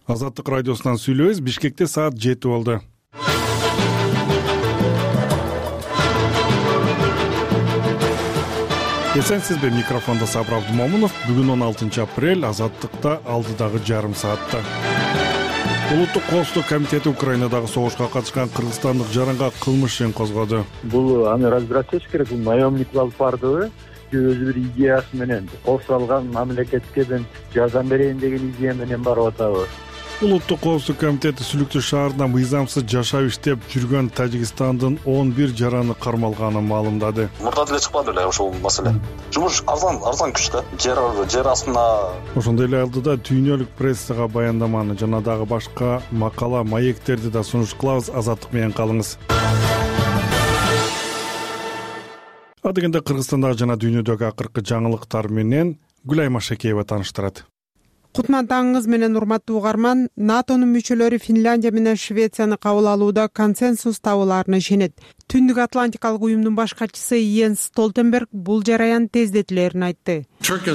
Азаттык радиосунан сүйлөбүз. Бишкекте саат 7 болду. Эсенсизби, микрофонда Сабыр Абдумомунов. Бүгүн 16 апрель, Азаттыкта алдыдагы жарым саатта. Улуттук коопсуздук комитети Украинадагы согушка катышкан кыргызстандык жаранга кылмыш ишин козгоду. Бул аны разбираться керек, бул наемник алып бардыбы, өзү бир идеясы менен коопсуздалган мамлекетке мен жардам берейин деген идея менен барып атабы. Улуттук коопсуздук комитети Сүлүктүү шаарында мыйзамсыз жашап иштеп жүргөн Тажикстандын 11 жараны кармалганын маалымдады. Мурда деле чыкпады эле ушул маселе. Жумуш арзан күч да. Жер астына. Ошондой эле алдыда дүйнөлүк прессага баяндаманы жана дагы башка макала, маектерди да сунуш кылабыз. Азаттык менен калыңыз. Адегенде Кыргызстандагы жана дүйнөдөгү акыркы жаңылыктар менен Гүлай Машекеева тааныштырат. Кутман таңыңыз менен урматтуу угарман. НАТОнун мүчөлөрү Финляндия менен Швецияны кабыл алууда консенсус табылаарына ишенет. Түндүк Атлантикалык уюмдун баш катчысы Йенс Столтенберг бул жараян тездетилерин айтты.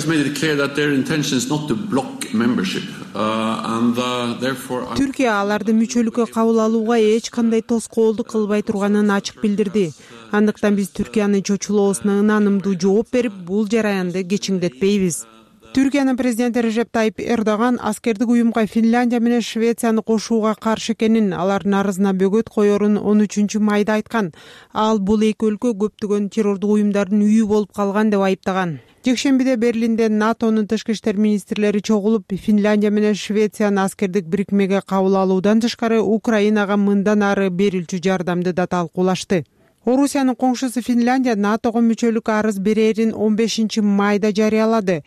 Түркия аларды мүчөлүккө кабыл алууга эч кандай тоскоолдук кылбай турганын ачык билдирди. Андыктан биз Түркиянын чочулоосуна ынанымдуу жооп берип, бул жараянды кечиңдетпейбиз. Түркиянын президенти Режеп Тайип Эрдоган аскердик уюмга Финляндия менен Швецияны кошууга каршы экенин, алардын арызына бөгөт коерун 13 майда айткан. Ал бул эки өлкө көптөгөн террордук уюмдардын үйү болуп калган деп айыптаган. Жекшембиде Берлинде НАТОнун тышкы иштер министрлери чогулуп, Финляндия менен Швецияны аскердик бирикмеге кабыл алуудан тышкары Украинага мындан ары берилчү жардамды да талкуулашты. Орусиянын коңшусу Финляндия НАТОго мүчөлүк арыз берерин 15 майда жарыялады.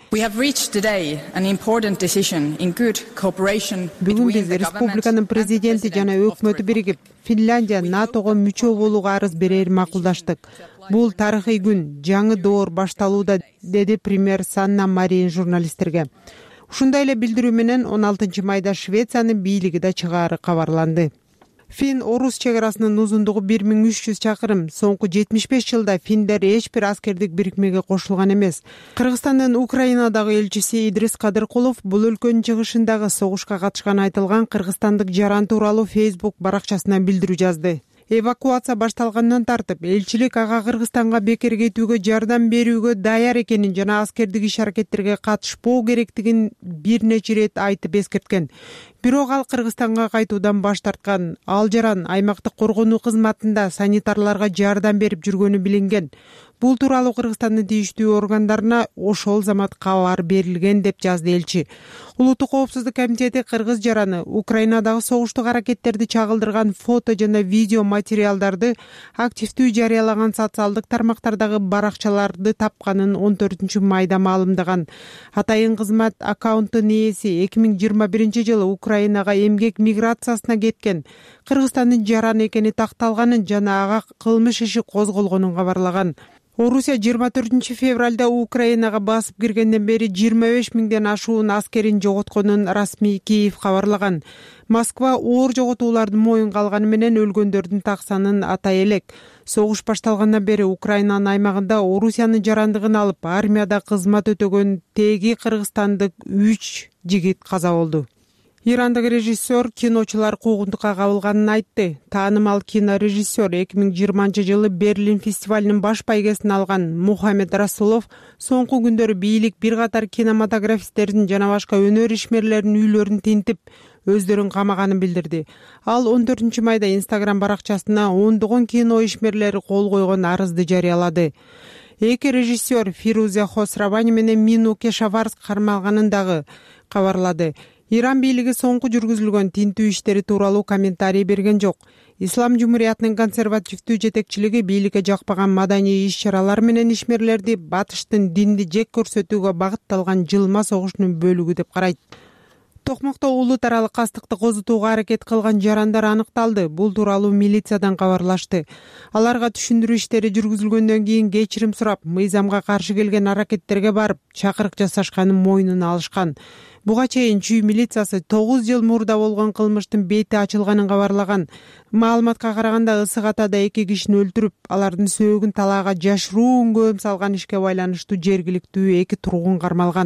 Бүгүн биз республиканын президенти жана өкмөтү биригип, Финляндия НАТОго мүчө болууга арыз берерин макулдаштык. Бул тарыхый күн, жаңы доор башталууда, деди премьер Санна Марин журналисттерге. Ушундай эле билдирүү менен 16 майда Швециянын бийлиги да чыгаары кабарланды. Фин-Орус чегарасынын узундугу 1300 чакырым. Соңку 75 жылда финдер эч бир аскердик бирикмеге кошулган эмес. Кыргызстандын Украинадагы элчиси Идрис Кадыркулов бул өлкөнүн чыгышындагы согушка катышканы айтылган кыргызстандык жаран тууралуу Facebook баракчасына билдирүү жазды. Эвакуация башталгандан тартып, элчилик ага Кыргызстанга бекер кетүүгө жардам берүүгө даяр экенин жана аскердик иш-аракеттерге катышпоо керектигин бир нече ирет айтып эскерткен. Бирок ал Кыргызстанга кайтуудан баш тарткан. Ал жаран аймактык коргонуу кызматында санитарларга жардам берип жүргөнү билинген. Бул тууралуу Кыргызстандын тийиштүү органдарына ошол замат кабар берилген деп жазды элчи. Улуттук коопсуздук комитети кыргыз жараны Украинадагы согуштук аракеттерди чагылдырган фото жана видео материалдарды активдүү жарыялаган социалдык тармактардагы баракчаларды тапканын 14 майда маалымдаган. Атайын кызмат аккаунттун ээси 2021 жылы Украинага эмгек миграциясына кеткен Кыргызстандын жараны экени такталганын жана ага кылмыш иши козголгонун кабарлаган. Орусия 24 февралда Украинага басып киргенден бери 25 миңден ашуун аскерин жоготконун расмий Киев кабарлаган. Москва оор жоготуулардын моюнга алганы менен өлгөндөрдүн так санын атай элек. Согуш башталгандан бери Украинанын аймагында Орусиянын жарандыгын алып армияда кызмат өтөгөн теги кыргызстандык 3 жигит каза болду. Ирандык режиссер киночулар куугунтукка кабылганын айтты. Таанымал кинорежиссер 2020 жылы Берлин фестивалынын баш байгесин алган Мухаммед Расулов соңку күндөрү бийлик бир катар кинематографисттердин жана башка өнөр ишмерлеринин үйлөрүн тинтип, өздөрүн камаганын билдирди. Ал 14 майда Instagram баракчасына ондогон кино ишмерлери кол койгон арызды жарыялады. Эки режиссер Фирузе Хосравани менен Мину Кешаварс кармалганын дагы кабарлады. Иран бийлиги соңку жүргүзүлгөн тинтүү иштери тууралуу комментарий берген жок. Ислам Жумуриятынын консервативдүү жетекчилиги бийликке жакпаган маданий иш-чаралар менен ишмерлерди батыштын динди жек көрсөтүүгө багытталган жылма согуштун бөлүгү деп карайт. Токмокто улут аралык кастыкты козутууга аракет кылган жарандар аныкталды. Бул тууралуу милициядан кабарлашты. Аларга түшүндүрүү иштери жүргүзүлгөндөн кийин кечирим сурап, мыйзамга каршы келген аракеттерге барып, чакырык жасашканын мойнуна алышкан. Буга чейин чүй милициясы 9 жыл мурда болгон кылмыштын бети ачылганын кабарлаган. Маалыматка караганда ысык атада 2 кишини өлтүрүп, алардын сөөгүн талаага жашыруун көм салган ишке байланыштуу жергиликтүү 2 тургун кармалган.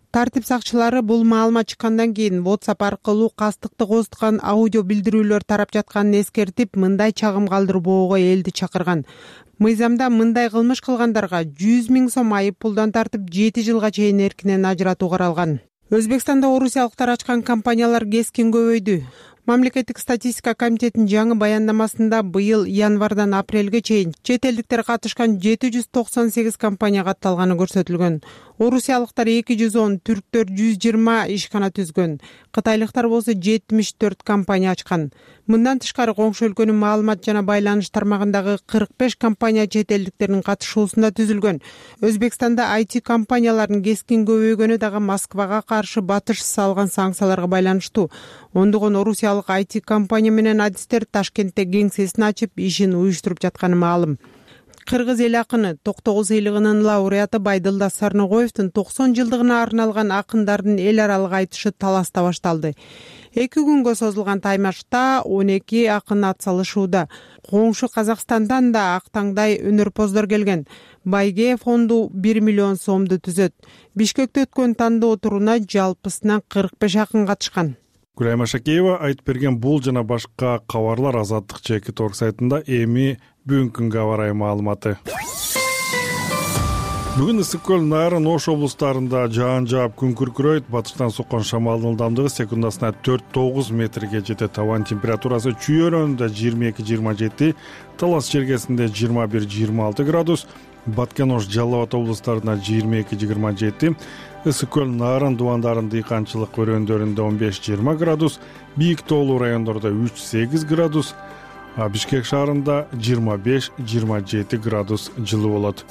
Тартип сакчылары бул маалымат чыккандан кийин WhatsApp аркылуу кастыкты козуткан аудио билдирүүлөр тарап жатканын эскертип, мындай чагым калтырбоого элди чакырган. Мыйзамда мындай кылмыш кылгандарга 100 000 сом айып пулдан тартып 7 жылга чейин эркинен ажыратуу каралган. Өзбекстанда орусиялыктар ачкан компаниялар кескин көбөйдү. Мамлекеттик статистика комитетинин жаңы баяндамасында быйыл январдан апрелге чейин чет элдиктер катышкан 798 компания катталганы көрсөтүлгөн. Орусиялыктар 210, түрктөр 120 ишкана түзгөн. Кытайлыктар болсо 74 компания ачкан. Мындан тышкары коңшу өлкөнүн маалымат жана байланыш тармагындагы 45 компания чет элдиктердин катышуусунда түзүлгөн. Өзбекстанда IT компаниялардын кескин көбөйгөнү дагы Москвага каршы батыш салган санкцияларга байланыштуу. Ондогон орусиялык IT компания менен адистер Ташкентте кеңсесин ачып, ишин уюштуруп жатканы маалым. Кыргыз эл акыны Токтогул сыйлыгынын лауреаты Байдылда Сарногоевдун 90 жылдыгына арналган акындардын эл аралык айтышы Таласта башталды. 2 күнгө созулган таймашта 12 акын ат салышууда. Коңшу Казакстандан да актаңдай өнөрпоздор келген. Байге фонду 1 миллион сомду түзөт. Бишкекте өткөн тандоо туруна жалпысынан 45 акын катышкан. Гүлайма Шакеева айтып берген бул жана башка кабарлар Азаттык ЖК сайтында эми бүгүнкү күнгө барай маалыматы. Бүгүн Ысык көл, Нарын, Ош облустарында жаан жаап күн күркүрөйт. Батыштан соккон шамалдын ылдамдыгы секундасына 4-9 метрге жетет. Табан температурасы Чүй өрөөнүндө 22-27, Талас чергесинде 21-26 градус, Баткен, Ош, Жалал Абад облустарында 22-27, Ысык көл, Нарын, Дубандарын дыйканчылык өрөөндөрүндө 15-20 градус, бийик тоолуу райондордо 3-8 градус, Бишкек шаарында 25-27 градус жылуу болот.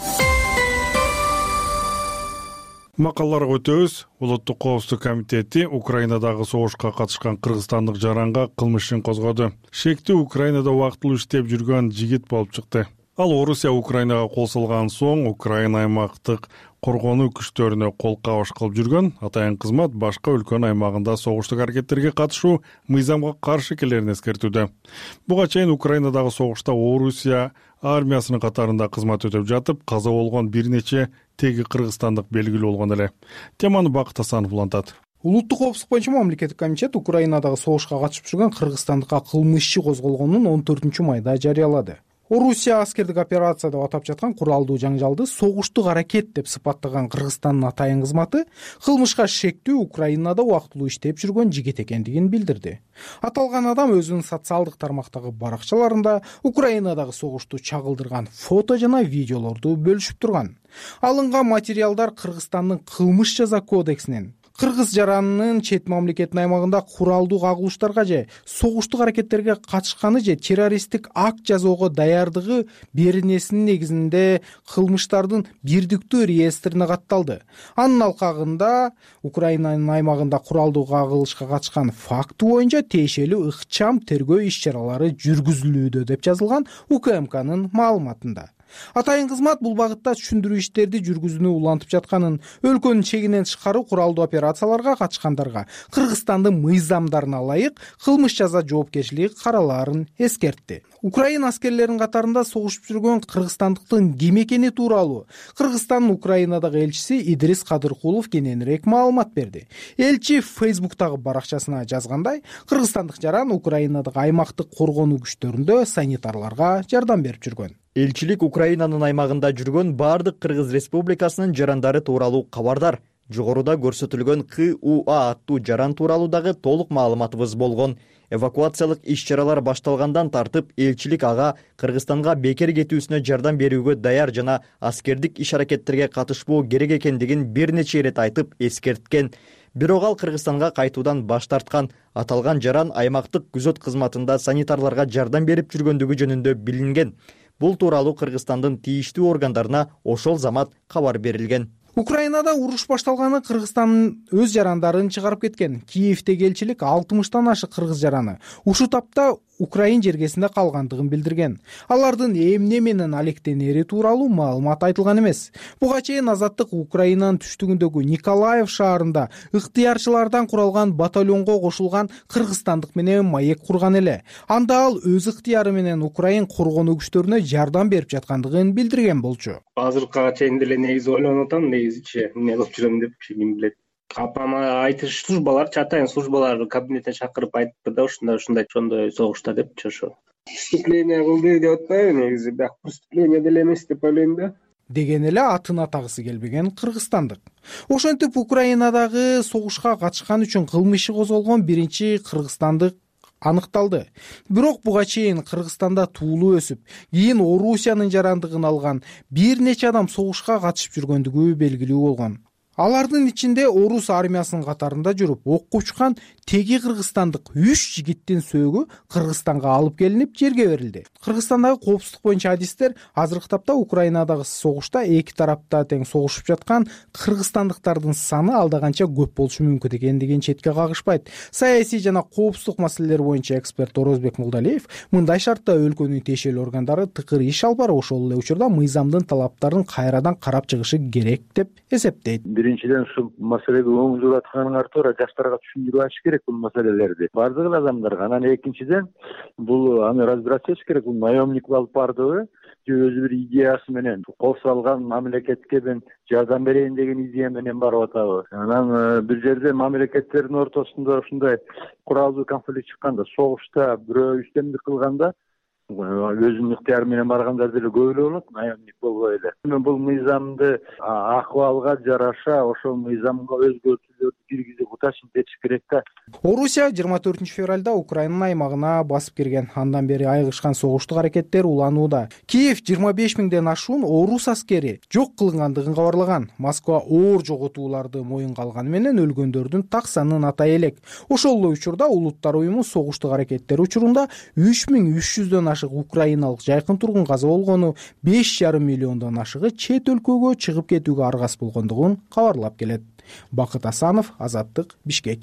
Макалларга өтөбүз. Улуттук коопсуздук комитети Украинадагы согушка катышкан кыргызстандык жаранга кылмыш ишин козгоду. Шектүү Украинада убактылуу иштеп жүргөн жигит болуп чыкты. Ал Орусия Украинага кол салган соң Украина аймактык коргонуу күчтөрүнө кол кабыш кылып жүргөн. Атайын кызмат башка өлкөнүн аймагында согуштук аракеттерге катышуу мыйзамга каршы экенин эскертүүдө. Буга чейин Украинадагы согушта Орусия армиясынын катарында кызмат өтөп жатып, каза болгон бир нече теги кыргызстандык белгилүү болгон эле. Теманы Бакыт Асанов улантат. Улуттук коопсуздук боюнча мамлекеттик комитет Украинадагы согушка катышып жүргөн кыргызстандыкка кылмыш иши козголгонун 14 майда жарыялады. Орусия аскердик операция деп атап жаткан куралдуу жаңжалды согуштук аракет деп сыпаттаган Кыргызстандын атайын кызматы кылмышка шектүү Украинада убактылуу иштеп жүргөн жигит экендигин билдирди. Аталган адам өзүнүн социалдык тармактагы баракчаларында Украинадагы согушту чагылдырган фото жана видеолорду бөлүшүп турган. Алынган материалдар Кыргызстандын кылмыш жаза кодексинин кыргыз жаранынын чет мамлекеттин аймагында куралдуу кагылыштарга же согуштук аракеттерге катышканы же террористтик акт жасоого даярдыгы беренесинин негизинде кылмыштардын бирдиктүү реестрине катталды. Анын алкагында Украинанын аймагында куралдуу кагылышка катышкан факты боюнча тиешелүү ыкчам тергөө иш-чаралары жүргүзүлүүдө деп жазылган УКМКнын маалыматында. Атайын кызмат бул багытта түшүндүрүү иштерди жүргүзүүнү улантып жатканын, өлкөнүн чегинен тышкары куралдуу операцияларга катышкандарга Кыргызстандын мыйзамдарына ылайык кылмыш жаза жоопкерчилиги каралаарын эскертти. Украина аскерлеринин катарында согушуп жүргөн кыргызстандыктын ким экени тууралуу Кыргызстандын Украинадагы элчиси Идрис Кадыркулов кененирээк маалымат берди. Элчи Фейсбуктагы баракчасына жазгандай, кыргызстандык жаран Украинадагы аймактык коргонуу күчтөрүндө санитарларга жардам берип жүргөн. Элчилик Украинанын аймагында жүргөн бардык Кыргыз Республикасынын жарандары тууралуу кабардар. Жогоруда көрсөтүлгөн КУА аттуу жаран тууралуу дагы толук маалыматыбыз болгон. Эвакуациялык иш-чаралар башталгандан тартып, элчилик ага Кыргызстанга бекер кетүүсүнө жардам берүүгө даяр жана аскердик иш-аракеттерге катышпоо керек экендигин бир нече ирет айтып эскерткен. Бирок ал Кыргызстанга кайтуудан баш тарткан. Аталган жаран аймактык күзөт кызматында санитарларга жардам берип жүргөндүгү жөнүндө билинген. Бул тууралуу Кыргызстандын тийиштүү органдарына ошол замат кабар берилген. Украинада уруш башталганы Кыргызстандын өз жарандарын чыгарып кеткен. Киевдеги элчилик 60-тан ашык кыргыз жараны ушу тапта Украин жергесинде калгандыгын билдирген. Алардын эмне менен алектенери тууралуу маалымат айтылган эмес. Буга чейин Азаттык Украинанын түштүгүндөгү Николаев шаарында ыктыярчылардан куралган батальонго кошулган кыргызстандык менен маек курган эле. Анда ал өз ыктыяры менен Украин коргонуу күчтөрүнө жардам берип жаткандыгын билдирген болчу. Азыркыга чейин деле негизи ойлонуп атам, негизичи эмне кылып жүрөм деп ким билет. апама айтыш службаларчы атайын службаларды кабинетине чакырып айтыпты да ушундай согушта депчи. Ошо преступление кылды деп атпайбы, негизи бияк преступление деле эмес деп ойлойм да. деген эле атын атагысы келбеген кыргызстандык. Ошентип Украинадагы согушка катышкан үчүн кылмыш иши козголгон биринчи кыргызстандык аныкталды. Бирок буга чейин Кыргызстанда туулуп өсүп, кийин Орусиянын жарандыгын алган бир нече адам согушка катышып жүргөндүгү белгилүү болгон. Алардын ичинде орус армиясынын катарында жүрүп окко учкан теги кыргызстандык 3 жигиттин сөөгү Кыргызстанга алып келинип жерге берилди. Кыргызстандагы коопсуздук боюнча адистер азыркы тапта Украинадагы согушта эки тарапта тең согушуп жаткан кыргызстандыктардын саны алда канча көп болушу мүмкүн экендигин четке кагышпайт. Саясий жана коопсуздук маселелери боюнча эксперт Орозбек Мулдалиев мындай шартта өлкөнүн тиешелүү органдары тыкыр иш алып барып, ошол эле учурда мыйзамдын талаптарын кайрадан карап чыгышы керек деп эсептейт. Биринчиден ушул маселеге оңдуруп атканын артынан жаштарга түшүндүрүп ачыш керек бул маселелерди. Бардык эле адамдарга. Анан экинчиден бул аны разбираться этиш керек. Бул наемник алып бардыбы, же өзү бир идеясы менен кол салган мамлекетке мен жардам берейин деген идея менен барып атабы. Анан бир жерде мамлекеттердин ортосунда ушундай куралдуу конфликт чыкканда, согушта бирөө үстөмдүк кылганда өзүнүн ыктыяры менен баргандар деле көп эле болот, наемник болбой эле. Бул мыйзамды акыбалга жараша ошол мыйзамга өзгөртүүлөрдү киргизип уташып кетиш керек да. Орусия 24 февралда Украинанын аймагына басып кирген. Андан бери айыгышкан согуштук аракеттер уланууда. Киев 25 миңден ашуун орус аскери жок кылынгандыгын кабарлаган. Москва оор жоготууларды моюнга алганы менен өлгөндөрдүн так санын атай элек. Ошол эле учурда Улуттар уюму согуштук аракеттер учурунда 3300дөн украиналык жайкын тургун каза болгону, 5,5 миллиондон ашыгы чет өлкөгө чыгып кетүүгө аргас болгондугун кабарлап келет. Бакыт Асанов, Азаттык, Бишкек.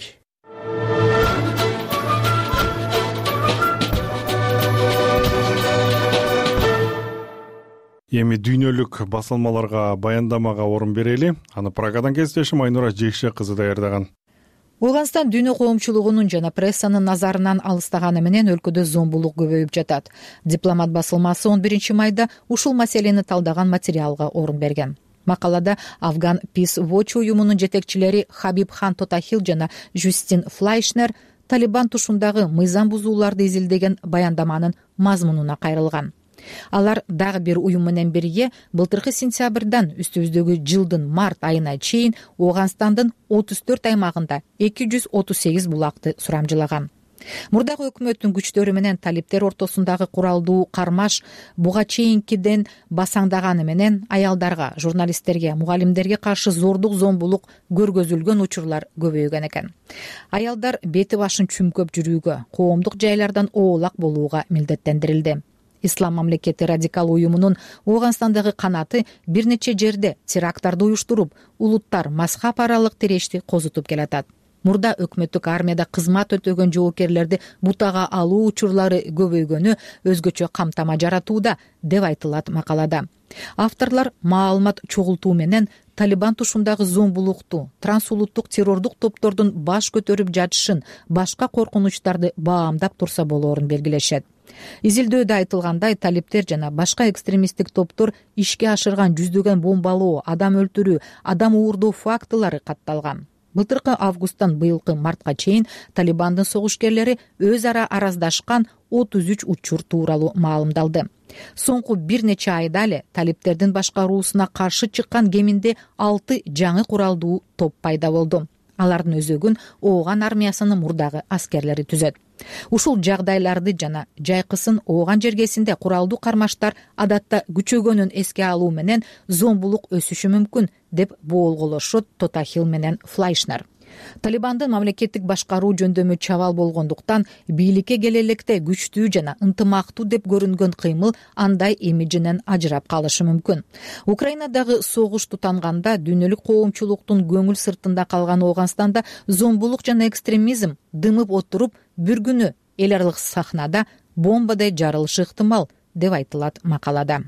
Эми дүйнөлүк басылмаларга баяндамага орун берели. Аны Прагадан кесиптешим Айнура Жекше кызы даярдаган. Ооганстан дүйнө коомчулугунун жана прессанын назарынан алыстаганы менен өлкөдө зомбулук көбөйүп жатат. Дипломат басылмасы 11 майда ушул маселени талдаган материалга орун берген. Макалада Афган Peace Watch уюмунун жетекчилери Хабиб Хан Тотахил жана Жустин Флайшнер Талибан тушундагы мыйзам бузууларды изилдеген баяндаманын мазмунуна кайрылган. Алар дагы бир уюм менен бирге былтыркы сентябрдан үстүбүздөгү жылдын март айына чейин Ооганстандын 34 аймагында 238 булакты сурамжылаган. Мурдагы өкмөттүн күчтөрү менен талиптер ортосундагы куралдуу кармаш буга чейинкиден басаңдаганы менен аялдарга, журналисттерге, мугалимдерге каршы зордук, зомбулук көргөзүлгөн учурлар көбөйгөн экен. Аялдар бети башын чүмкөп жүрүүгө, коомдук жайлардан оолак болууга милдеттендирилди. Ислам мамлекети радикал уюмунун Ооганстандагы канаты бир нече жерде теракттарды уюштуруп, улуттар мазхаб аралык тирешти козутуп келатат. Мурда өкмөттүк армияда кызмат өтөгөн жоокерлерди бутага алуу учурлары көбөйгөнү өзгөчө камтама жаратууда деп айтылат макалада. Авторлор маалымат чогултуу менен Талибан тушундагы зомбулукту, трансулуттук террордук топтордун баш көтөрүп жатышын, башка коркунучтарды баамдап турса болоорун белгилешет. Изилдөөдө айтылгандай, талиптер жана башка экстремисттик топтор ишке ашырган жүздөгөн бомбалоо, адам өлтүрүү, адам уурдоо фактылары катталган. Былтыркы августтан быйылкы мартка чейин Талибандын согушкерлери өз ара араздашкан 33 учур тууралуу маалымдалды. Соңку бир нече айда эле талиптердин башкаруусуна каршы чыккан кеминде 6 жаңы куралдуу топ пайда болду. Алардын өзөгүн Ооган армиясынын мурдагы аскерлери түзөт. Ушул жагдайларды жана жайкысын Ооган жергесинде куралдуу кармаштар адатта күчөгөнүн эске алуу менен зомбулук өсүшү мүмкүн деп боолголошот Тотахил менен Флайшнер. Талибандын мамлекеттик башкаруу жөндөмү чабал болгондуктан бийликке келе электе күчтүү жана ынтымактуу деп көрүнгөн кыймыл андай имиджинен ажырап калышы мүмкүн. Украинадагы согуш тутанганда дүйнөлүк коомчулуктун көңүл сыртында калган Ооганстанда зомбулук жана экстремизм дымып отуруп, бир күнү эл аралык сахнада бомбадай жарылышы ыктымал деп айтылат макалада.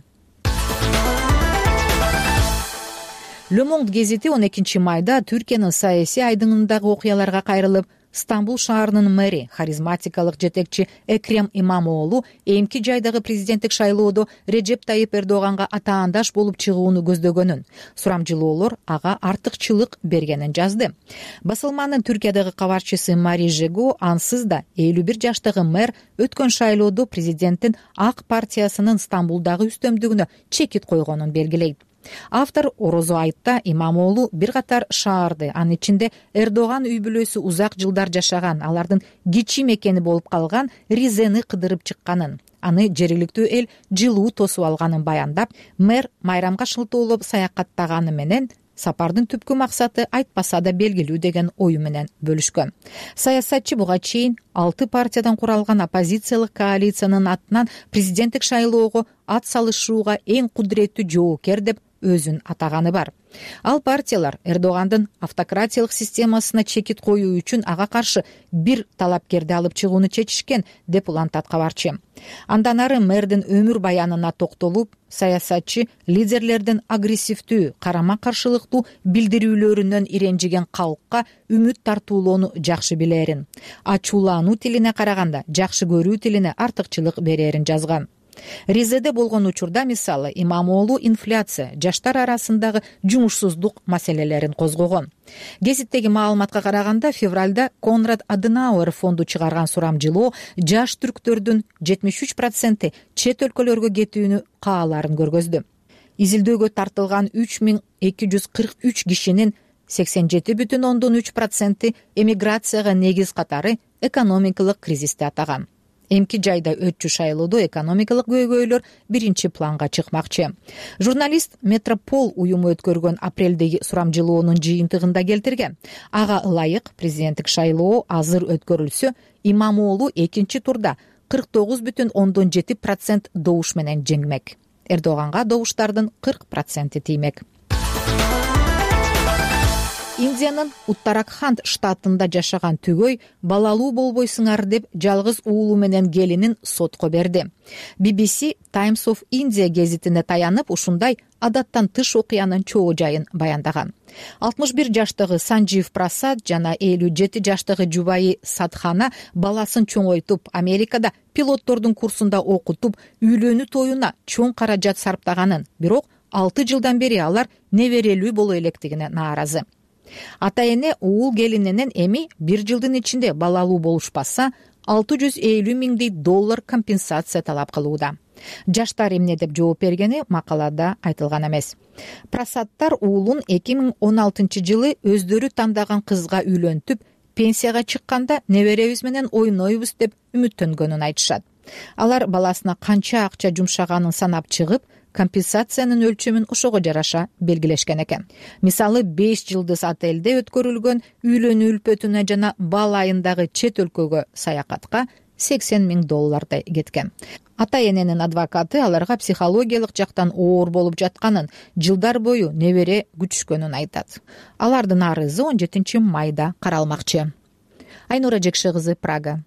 Le Monde гезити 12 майда Түркиянын саясий айдыңындагы окуяларга кайрылып, Стамбул шаарынын мэри харизматикалык жетекчи Экрем Имамоğlu эмки жайдагы президенттик шайлоодо Режеп Тайип Эрдоганга атаандаш болуп чыгууну көздөгөнүн, сурамжылоолор ага артыкчылык бергенин жазды. Басылманын Түркиядагы кабарчысы Мари Жего ансыз да 51 жаштагы мэр өткөн шайлоодо президенттин ак партиясынын Стамбулдагы үстөмдүгүнө чекит койгонун белгилейт. Автор орозо айтта Имамоğlu бир катар шаарды, анын ичинде Эрдоган үй бүлөсү узак жылдар жашаган, алардын кичи мекени болуп калган Ризени кыдырып чыкканын, аны жергиликтүү эл жылуу тосуп алганын баяндап, мэр майрамга шылтоолоп саякаттаганы менен сапардын түпкү максаты айтпаса да белгилүү деген ою менен бөлүшкөн. Саясатчы буга чейин 6 партиядан куралган оппозициялык коалициянын атынан президенттик шайлоого ат салышууга эң кудуреттүү жоокер деп өзүн атаганы бар. Ал партиялар Эрдогандын автократиялык системасына чекит коюу үчүн ага каршы бир талапкерди алып чыгууну чечишкен деп улантат кабарчы. Андан ары мэрдин өмүр баянына токтолуп, саясатчы лидерлердин агрессивдүү, карама каршылыктуу билдирүүлөрүнөн иренжиген калкка үмүт тартуулоону жакшы билерин, ачуулануу тилине караганда жакшы көрүү тилине артыкчылык берерин жазган. Ризеде болгон учурда мисалы Имамоğlu инфляция, жаштар арасындагы жумушсуздук маселелерин козгогон. Гезиттеги маалыматка караганда февралда Конрад Аденауэр фонду чыгарган сурамжылоо жаш түрктөрдүн 73% чет өлкөлөргө кетүүнү кааларын көргөздү. Изилдөөгө тартылган 3243 кишинин 87,3% эмиграцияга негиз катары экономикалык кризисти атаган. Эмки жайда өтчү шайлоодо экономикалык көйгөйлөр биринчи планга чыкмакчы. Журналист Метропол уюму өткөргөн апрелдеги сурамжылоонун жыйынтыгында келтирген. Ага ылайык президенттик шайлоо азыр өткөрүлсө, Имамоğlu экинчи турда 49,7% добуш менен жеңмек. Эрдоганга добуштардын 40% тиймек. Индиянын Уттаракханд штатында жашаган түгөй балалуу болбойсуңар деп жалгыз уулу менен келинин сотко берди. BBC Times of India гезитине таянып ушундай адаттан тыш окуянын чоо жайын баяндаган. 61 жаштагы Санжив Прасад жана 57 жаштагы жубайы Садхана баласын чоңойтуп, Америкада пилоттордун курсунда окутуп, үйлөнүү тоюна чоң каражат сарптаганын, бирок 6 жылдан бери алар неберелүү боло электигине нааразы. Ата-эне уул келининен эми 1 жылдын ичинде балалуу болушпаса, $650,000 компенсация талап кылууда. Жаштар эмне деп жооп бергени макалада айтылган эмес. Прасадтар уулун 2016 жылы өздөрү тандаган кызга үйлөнтүп, пенсияга чыкканда неберебиз менен ойнойбуз деп үмүттөнгөнүн айтышат. Алар баласына канча акча жумшаганын санап чыгып, компенсациянын өлчөмүн ошого жараша белгилешкен экен. Мисалы 5 жылдыз отелде өткөрүлгөн үйлөнүү үлпөтүнө жана бал айындагы чет өлкөгө саякатка $80,000 кеткен. Ата-эненин адвокаты аларга психологиялык жактан оор болуп жатканын, жылдар бою небере күчүшкөнүн айтат. Алардын арызы 17 майда каралмакчы. Айнура Жекше кызы, Прага.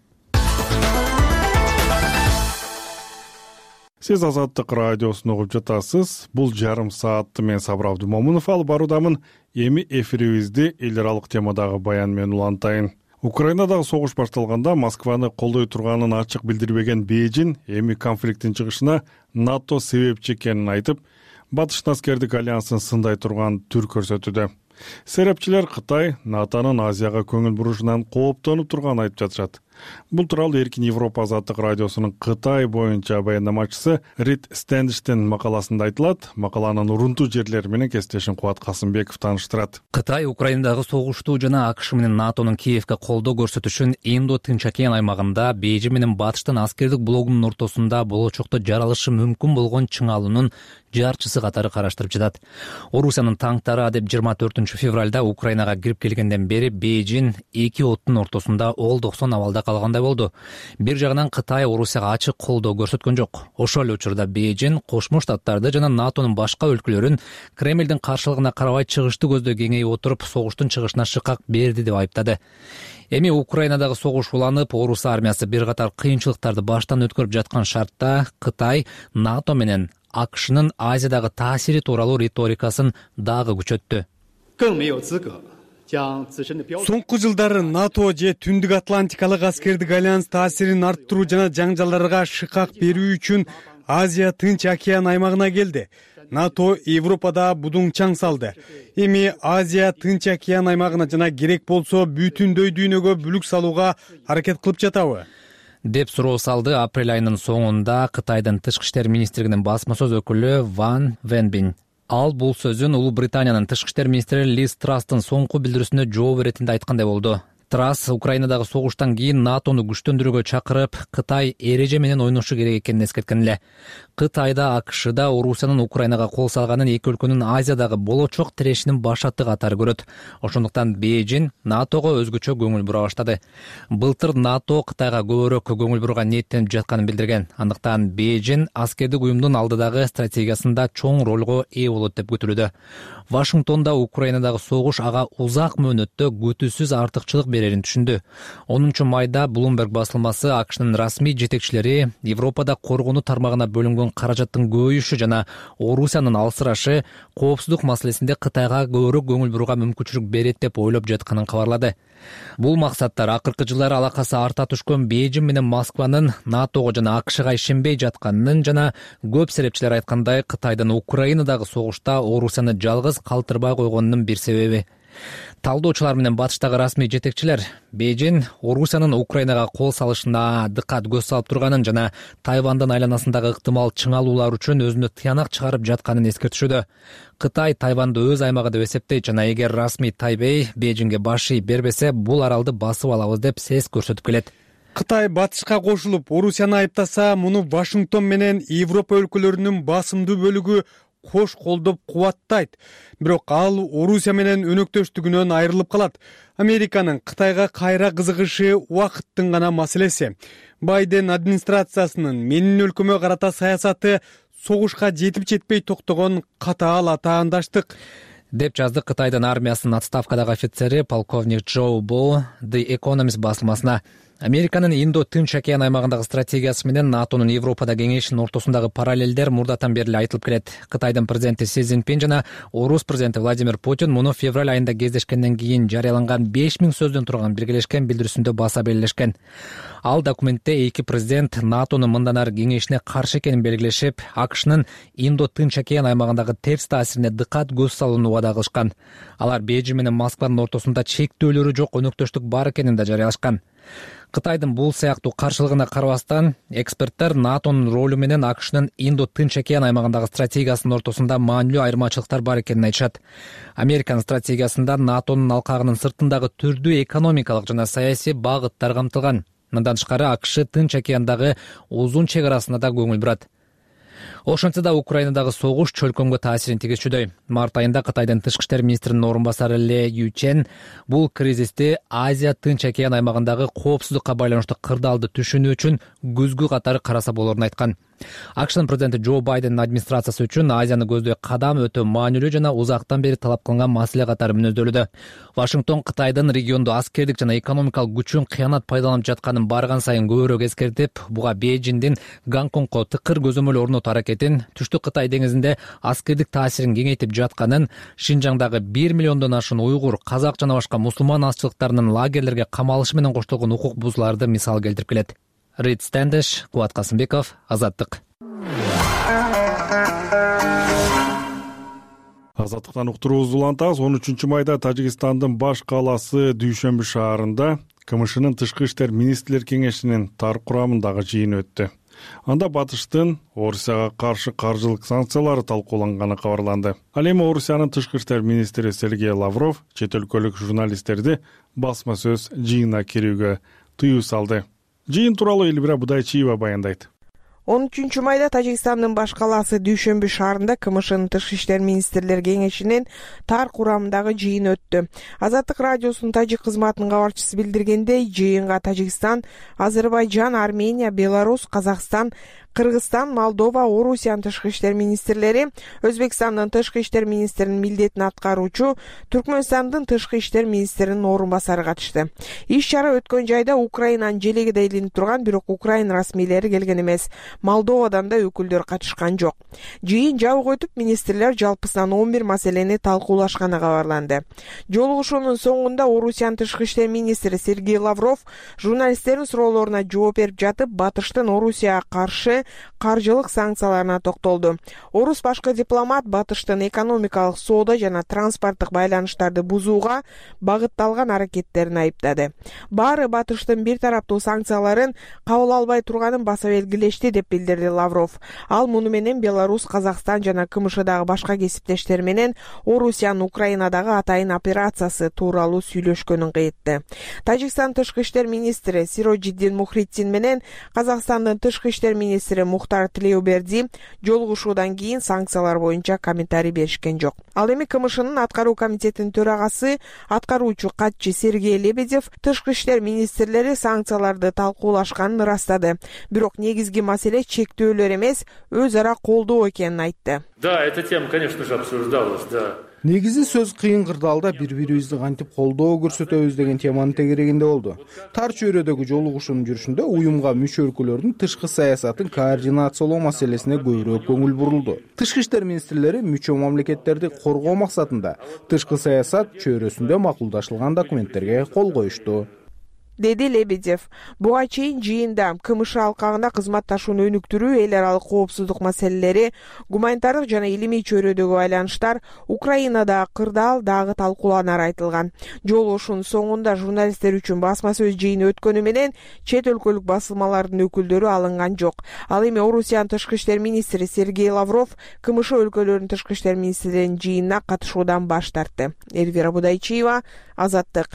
Сиз Азаттык радиосун угуп жатасыз. Бул жарым саатты мен Сабыр Абдумомунов алып баруудамын. Эми эфирибизди эл аралык темадагы баян менен улантайын. Украинадагы согуш башталганда Москваны колдой турганын ачык билдирбеген Бейжин эми конфликттин чыгышына НАТО себепчи экенин айтып, Батыштын аскердик альянсын сындай турган түр көрсөтүүдө. Серепчилер Кытай НАТОнун Азияга көңүл бурушунан кооптонуп турганын айтып жатышат. Бул тууралуу Эркин Европа Азаттык радиосунун Кытай боюнча баяндамачысы Рид Стэндиштин макаласында айтылат. Макаланын урунтуу жерлери менен кесиптешим Кубат Касымбеков тааныштырат. Кытай Украинадагы согуштуу жана АКШ менен НАТОнун Киевге колдоо көрсөтүшүн Индо-Тынч океан аймагында Бейжин менен Батыштын аскердик блогунун ортосунда болочокто жаралышы мүмкүн болгон чыңалуунун жарчысы катары караштырып жатат. Орусиянын танктары деп 24 февралда Украинага кирип келгенден бери Бейжин эки оттун ортосунда Ол-90 абалда калгандай болду. Бир жагынан Кытай Орусияга ачык колдоо көрсөткөн жок. Ошол эле учурда Бейжин Кошмо Штаттарды жана НАТОнун башка өлкөлөрүн Кремлдин каршылыгына карабай чыгышты көздөө кеңейип отуруп, согуштун чыгышына шыкак берди деп айыптады. Эми Украинадагы согуш уланып, Орус армиясы бир катар кыйынчылыктарды баштан өткөрүп жаткан шартта Кытай НАТО менен АКШнын Азиядагы таасири тууралуу риторикасын дагы күчөттү. соңку жылдары НАТО же Түндүк Атлантикалык аскердик альянс таасирин арттыруу жана жаңжалдарга шыкак берүү үчүн Азия Тынч океан аймагына келди. НАТО Европада будуңчаң салды. Эми Азия Тынч океан аймагына жана керек болсо бүтүндөй дүйнөгө бүлүк салууга аракет кылып жатабы? деп суроо салды апрель айынын соңунда Кытайдын тышкы иштер министрлигинин басма сөз өкүлү Ван Венбин. Ал бул сөзүн Улуу Британиянын тышкы иштер министри Лиз Трастын соңку билдирүүсүнө жооп иретинде айткандай болду. Трасс Украинадагы согуштан кийин НАТОну күчтөндүрүүгө чакырып, Кытай эреже менен ойношу керек экенин эскерткен эле. Кытайда, АКШда Орусиянын Украинага кол салганын эки өлкөнүн Азиядагы болочок тирешинин башаты катары көрөт. Ошондуктан Бейжин НАТОго өзгөчө көңүл бура баштады. Былтыр НАТО Кытайга көбүрөөк көңүл бурууга ниеттенип жатканын билдирген. Андыктан Бейжин аскердик уюмдун алдыдагы стратегиясында чоң ролго ээ болот деп күтүлүүдө. Вашингтонда Украинадагы согуш ага узак мөөнөттө күтүүсүз артыкчылык берерин түшүндү. 10 майда Bloomberg басылмасы АКШнын расмий жетекчилери Европада коргонуу тармагына бөлүнгөн каражаттын көбөйүшү жана Орусиянын алсырашы коопсуздук маселесинде Кытайга көбүрөөк көңүл бурууга мүмкүнчүлүк берет деп ойлоп жатканын кабарлады. Бул максаттар акыркы жылдары алакасы арта түшкөн Бейжин менен Москванын НАТОго жана АКШга ишенбей жатканынын жана көп серепчилер айткандай Кытайдын Украинадагы согушта Орусияны жалгыз калтырбай койгонунун бир себеби. Талдоочулар менен батыштагы расмий жетекчилер Бейжин Орусиянын Украинага кол салышына дыкат көз салып турганын жана Тайвандын айланасындагы ыктымал чыңалуулар үчүн өзүнө тыянак чыгарып жатканын эскертишүүдө. Кытай Тайванды өз аймагы деп эсептейт жана эгер расмий Тайбэй Бейжинге баш ийип бербесе, бул аралды басып алабыз деп сес көрсөтүп келет. Кытай батышка кошулуп Орусияны айыптаса, муну Вашингтон менен Европа өлкөлөрүнүн басымдуу бөлүгү кош колдоп кубаттайт. Бирок ал Орусия менен өнөктөштүгүнөн айрылып калат. Американын Кытайга кайра кызыгышы убакыттын гана маселеси. Байден администрациясынын менин өлкөмө карата саясаты согушка жетип жетпей токтогон катаал атаандаштык деп жазды Кытайдын армиясынын отставкадагы офицери полковник Джоу Бо The Economist басылмасына. Американын Индо-Тынч океан аймагындагы стратегиясы менен НАТОнун Европада кеңешинин ортосундагы параллелдер мурдатан бери айтылып келет. Кытайдын президенти Си Цзиньпин жана Орус президенти Владимир Путин муну февраль айында кездешкенден кийин жарыяланган 5000 сөздөн турган биргелешкен билдирүүсүндө баса белгилешкен. Ал документте эки президент НАТОнун мындан ары кеңешине каршы экенин белгилешип, АКШнын Индо-Тынч океан аймагындагы терс таасирине дыкат көз салууну убада кылышкан. Алар Бейжин менен Москванын ортосунда чектөөлөрү жок өнөктөштүк бар экенин да жарыялашкан. Кытайдын бул сыяктуу каршылыгына карабастан, эксперттер НАТОнун ролу менен АКШнын Индо-Тынч океан аймагындагы стратегиясынын ортосунда маанилүү айырмачылыктар бар экенин айтышат. Американын стратегиясында НАТОнун алкагынын сыртындагы түрдүү экономикалык жана саясий багыттар камтылган. Мындан тышкары АКШ Тынч океандагы узун чек арасына да көңүл бурат. Ошентсе да Украинадагы согуш чөлкөмгө таасирин тийгизүүдө. Март айында Кытайдын тышкы иштер министринин орун басары Ле Ючен бул кризисти Азия Тынч океан аймагындагы коопсуздукка байланыштуу кырдаалды түшүнүү үчүн күзгү катары караса болорун айткан. АКШнын президенти Джо Байденин администрациясы үчүн Азияны көздөй кадам өтө маанилүү жана узактан бери талап кылынган маселе катары мүнөздөлүүдө. Вашингтон Кытайдын региондо аскердик жана экономикалык күчүн кыянат пайдаланып жатканын барган сайын көбүрөөк эскертип, буга Бейжиндин Гонконгго тыкыр көзөмөл орнотуу аракетин, Түштүк Кытай деңизинде аскердик таасирин кеңейтип жатканын, Шинжаңдагы 1 миллиондон ашуун уйгур, казак жана башка мусулман азчылыктарынын лагерлерге камалышы менен коштолгон укук бузууларды мисал келтирип келет. Рид Стендеш, Кубат Касымбеков, Азаттык. Азаттыктан уктуруубузду улантабыз. 13 майда Тажикстандын баш кааласы Дүйшөмбү шаарында КМШнын тышкы иштер министрлер кеңешинин тар курамындагы жыйын өттү. Анда батыштын Орусияга каршы каржылык санкциялары талкууланганы кабарланды. Ал эми Орусиянын тышкы иштер министри Сергей Лавров чет өлкөлүк журналисттерди басма сөз жыйына кирүүгө тыюу салды. Жыйын тууралуу Элбира Будайчиева баяндайт. 13 майда Тажикстандын баш кааласы Дүйшөмбү шаарында КМШнын тышкы иштер министрлер кеңешинин тар курамындагы жыйын өттү. Азаттык радиосунун тажик кызматынын кабарчысы билдиргендей, жыйынга Тажикстан, Азербайжан, Армения, Беларусь, Казакстан, Кыргызстан, Молдова, Орусиянын тышкы иштер министрлери, Өзбекстандын тышкы иштер министринин милдетин аткаруучу Түркмөнстандын тышкы иштер министринин орун басары катышты. Иш чара өткөн жайда Украинанын желеги илинип турган, бирок Украина расмийлери келген эмес. Молдовадан да өкүлдөр катышкан жок. Жыйын жабык өтүп, министрлер жалпысынан 11 маселени талкуулашканы кабарланды. Жолугушуунун соңунда Орусиянын тышкы иштер министри Сергей Лавров журналисттердин суроолоруна жооп берип жатып, Батыштын Орусияга каршы каржылык санкцияларына токтолду. Орус башкы дипломат Батыштын экономикалык, соода жана транспорттук байланыштарды бузууга багытталган аракеттерин айыптады. Баары Батыштын бир тараптуу санкцияларын кабыл албай турганын баса белгилешти деп билдирди Лавров. Ал муну менен Беларусь, Казакстан жана КМШдагы башка кесиптештер менен Орусиянын Украинадагы атайын операциясы тууралуу сүйлөшкөнүн кайтты. Тажикстан тышкы иштер министри Сироджиддин Мухриддин менен Казакстандын тышкы иштер министри Мухтар Тилеуберди жолугушуудан кийин санкциялар боюнча комментарий беришкен жок. Ал эми КМШнын аткаруу комитетинин төрагасы, аткаруучу катчы Сергей Лебедев тышкы иштер министрлери санкцияларды талкуулашканын ырастады. Бирок негизги маселе чектөөлөр эмес, өз ара колдоо экенин айтты. Да, эта тема, конечно же, обсуждалась, да. Негизи сөз кыйын кырдаалда бири-бирибизди кантип колдоо көрсөтөбүз деген теманын тегерегинде болду. Тар чөйрөдөгү жолугушуунун жүрүшүндө уюмга мүчө өлкөлөрдүн тышкы саясатын координациялоо маселесине көбүрөөк көңүл бурулду. Тышкы иштер министрлери мүчө мамлекеттерди коргоо максатында тышкы саясат чөйрөсүндө макулдашылган документтерге кол коюшту, деди Лебедев. Буга чейин жыйында КМШ алкагында кызматташууну өнүктүрүү, эл аралык коопсуздук маселелери, гуманитардык жана илимий чөйрөдөгү байланыштар, Украинада кырдаал дагы талкууланары айтылган. Жолугушуунун соңунда журналисттер үчүн басма сөз жыйыны өткөнү менен чет өлкөлүк басылмалардын өкүлдөрү алынган жок. Ал эми Орусиянын тышкы иштер министри Сергей Лавров КМШ өлкөлөрүнүн тышкы иштер министрлеринин жыйынына катышуудан баш тартты. Эльвира Будайчиева, Азаттык.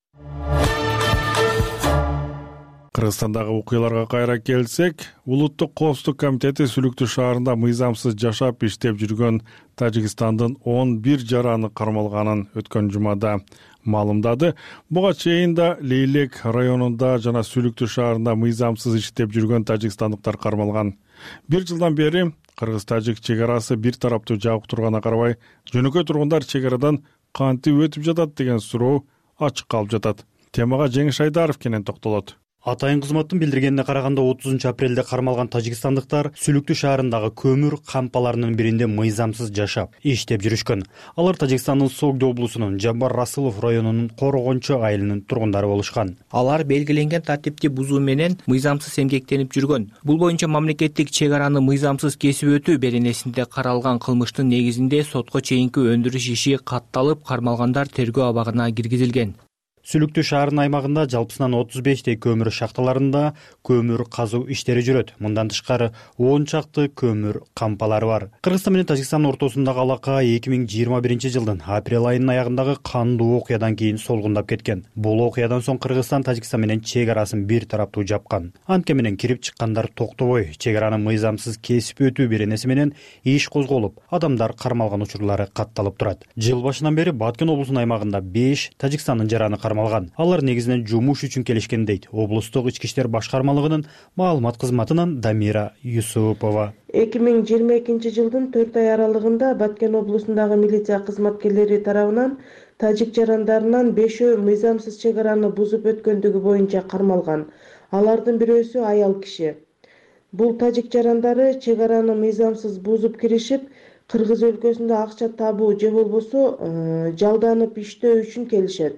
Кыргызстандагы окуяларга кайра келсек, Улуттук коопсуздук комитети Сүлүктүү шаарында мыйзамсыз жашап иштеп жүргөн Тажикстандын 11 жараны кармалганын өткөн жумада маалымдады. Буга чейин да Лейлек районунда жана Сүлүктүү шаарында мыйзамсыз иштеп жүргөн тажикстандыктар кармалган. Бир жылдан бери кыргыз-тажик чек арасы бир тараптуу жабык турганына карабай, жөнөкөй тургундар чек арадан кантип өтүп жатат деген суроо ачык калып жатат. Темага Жеңиш Айдаров кенен токтолот. Атайын кызматтын билдиргенине караганда 30 апрелде кармалган тажикстандыктар Сүлүктүү шаарындагы көмүр кампаларынын биринде мыйзамсыз жашап иштеп жүрүшкөн. Алар Тажикстандын Согду облусунун Жабар Расылов районунун Корогончу айылынын тургундары болушкан. Алар белгиленген тартипти бузуу менен мыйзамсыз эмгектенип жүргөн. Бул боюнча мамлекеттик чек араны мыйзамсыз кесип өтүү беренесинде каралган кылмыштын негизинде сотко чейинки өндүрүш иши катталып, кармалгандар тергөө абагына киргизилген. Сүлүктүү шаарынын аймагында жалпысынан 35 көмүр шахталарында көмүр казуу иштери жүрөт. Мындан тышкары 10 чакты көмүр кампалары бар. Кыргызстан менен Тажикстандын ортосундагы алака 2021 жылдын апрель айынын аягындагы кандуу окуядан кийин солгундап кеткен. Бул окуядан соң Кыргызстан Тажикстан менен чек арасын бир тараптуу жапкан. Анткени менен кирип чыккандар токтобой чек араны мыйзамсыз кесип өтүү беренеси менен иш козголуп, адамдар кармалган учурлары катталып турат. Жыл башынан бери Баткен облусунун аймагында 5 Тажикстандын жараны кармалган. Алар негизинен жумуш үчүн келишкен дейт облустук ички иштер башкармалыгынын маалымат кызматынан Дамира Юсупова. 2022 жылдын 4 ай аралыгында Баткен облусундагы милиция кызматкерлери тарабынан тажик жарандарынан 5 мыйзамсыз чек араны бузуп өткөндүгү боюнча кармалган. Алардын бирөөсү аял киши. Бул тажик жарандары чек араны мыйзамсыз бузуп киришип, Кыргыз өлкөсүндө акча табуу же болбосо жалданып иштөө үчүн келишет.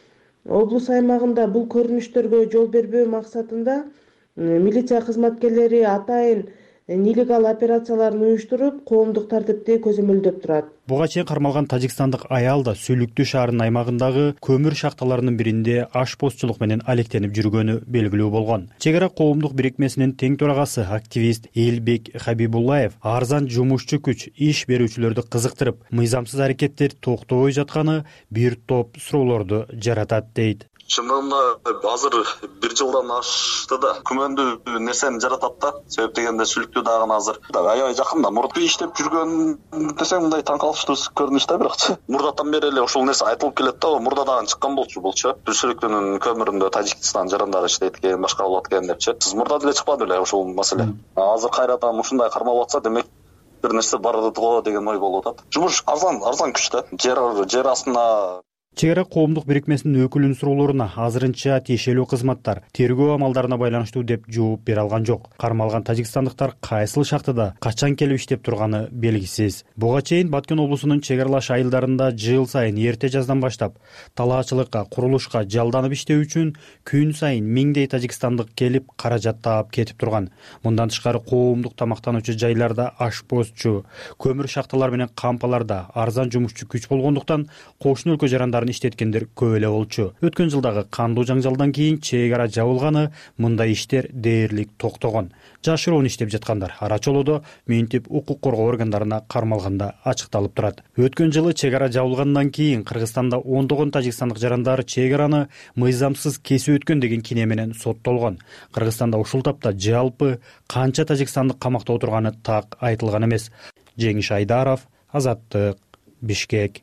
Облус аймагында бул көрүнүштөргө жол бербөө максатында милиция кызматкерлери атайын нелегал операцияларын уюштуруп, коомдук тартипти көзөмөлдөп турат. Буга чейин кармалган тажикстандык аял да Сүлүктүү шаарынын аймагындагы көмүр шахталарынын биринде ашпозчулук менен алектенип жүргөнү белгилүү болгон. Чек ара коомдук бирикмесинин тең төрагасы активист Элбек Хабибуллаев арзан жумушчу күч иш берүүчүлөрдү кызыктырып, мыйзамсыз аракеттер токтобой жатканы бир топ суроолорду жаратат дейт. Чындыгында азыр 1 жылдан ашты да күмөндүү нерсени жаратат да. Себеп дегенде сүлүктүү дагы азыр аябай жакын да. Мурда иштеп жүргөн десең мындай таң калыштуу көрүнүш да, бирокчу мурдатан бери эле ушул нерсе айтылып келет да. Мурда дагы чыккан болчу булчу. Сүлүктүнүн көмүрүндө Тажикстан жарандары иштейт экен, башка болот экен депчи. Сиз мурда деле чыкпады беле ушул маселе. Азыр кайрадан ушундай кармалып атса, демек бир нерсе бар го деген ой болуп атат. Жумуш арзан күч да. Жер астына чек ара коомдук бирикмесинин өкүлүнүн суроолоруна азырынча тиешелүү кызматтар тергөө амалдарына байланыштуу деп жооп бере алган жок. Кармалган тажикстандыктар кайсыл шахтада качан келип иштеп турганы белгисиз. Буга чейин Баткен облусунун чек аралаш айылдарында жыл сайын эрте жаздан баштап талаачылыкка, курулушка жалданып иштөө үчүн күн сайын миңдей тажикстандык келип каражат таап кетип турган. Мындан тышкары коомдук тамактануучу жайларда ашпозчу, көмүр шахталар менен кампаларда арзан жумушчу күч болгондуктан кошуна өлкө жарандарын иштеткендер көп эле болчу. Өткөн жылдагы кандуу жаңжалдан кийин чек ара жабылганы, мындай иштер дээрлик токтогон. Жашыруун иштеп жаткандар ара чолоодо мынтип укук коргоо органдарына кармалганда ачыкталып турат. Өткөн жылы чек ара жабылгандан кийин Кыргызстанда ондогон тажикстандык жарандар чек араны мыйзамсыз кесип өткөн деген кине менен соттолгон. Кыргызстанда ушул тапта жалпы канча тажикстандык камакта отурганы так айтылган эмес. Жеңиш Айдаров, Азаттык, Бишкек.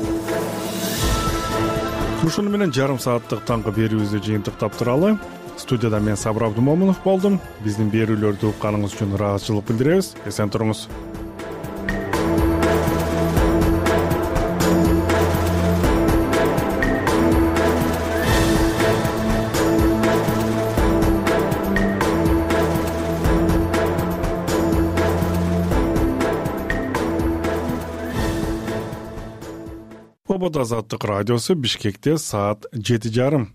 Ушуну менен жарым сааттык таңкы берүүбүздү жыйынтыктап туралы. Студияда мен Сабыр Абдумомунов болдум. Биздин берүүлөрдү укканыңыз үчүн ыраазычылык билдиребиз. Эсен туруңуз. Обод Азаттык радиосу Бишкекте саат 7:30.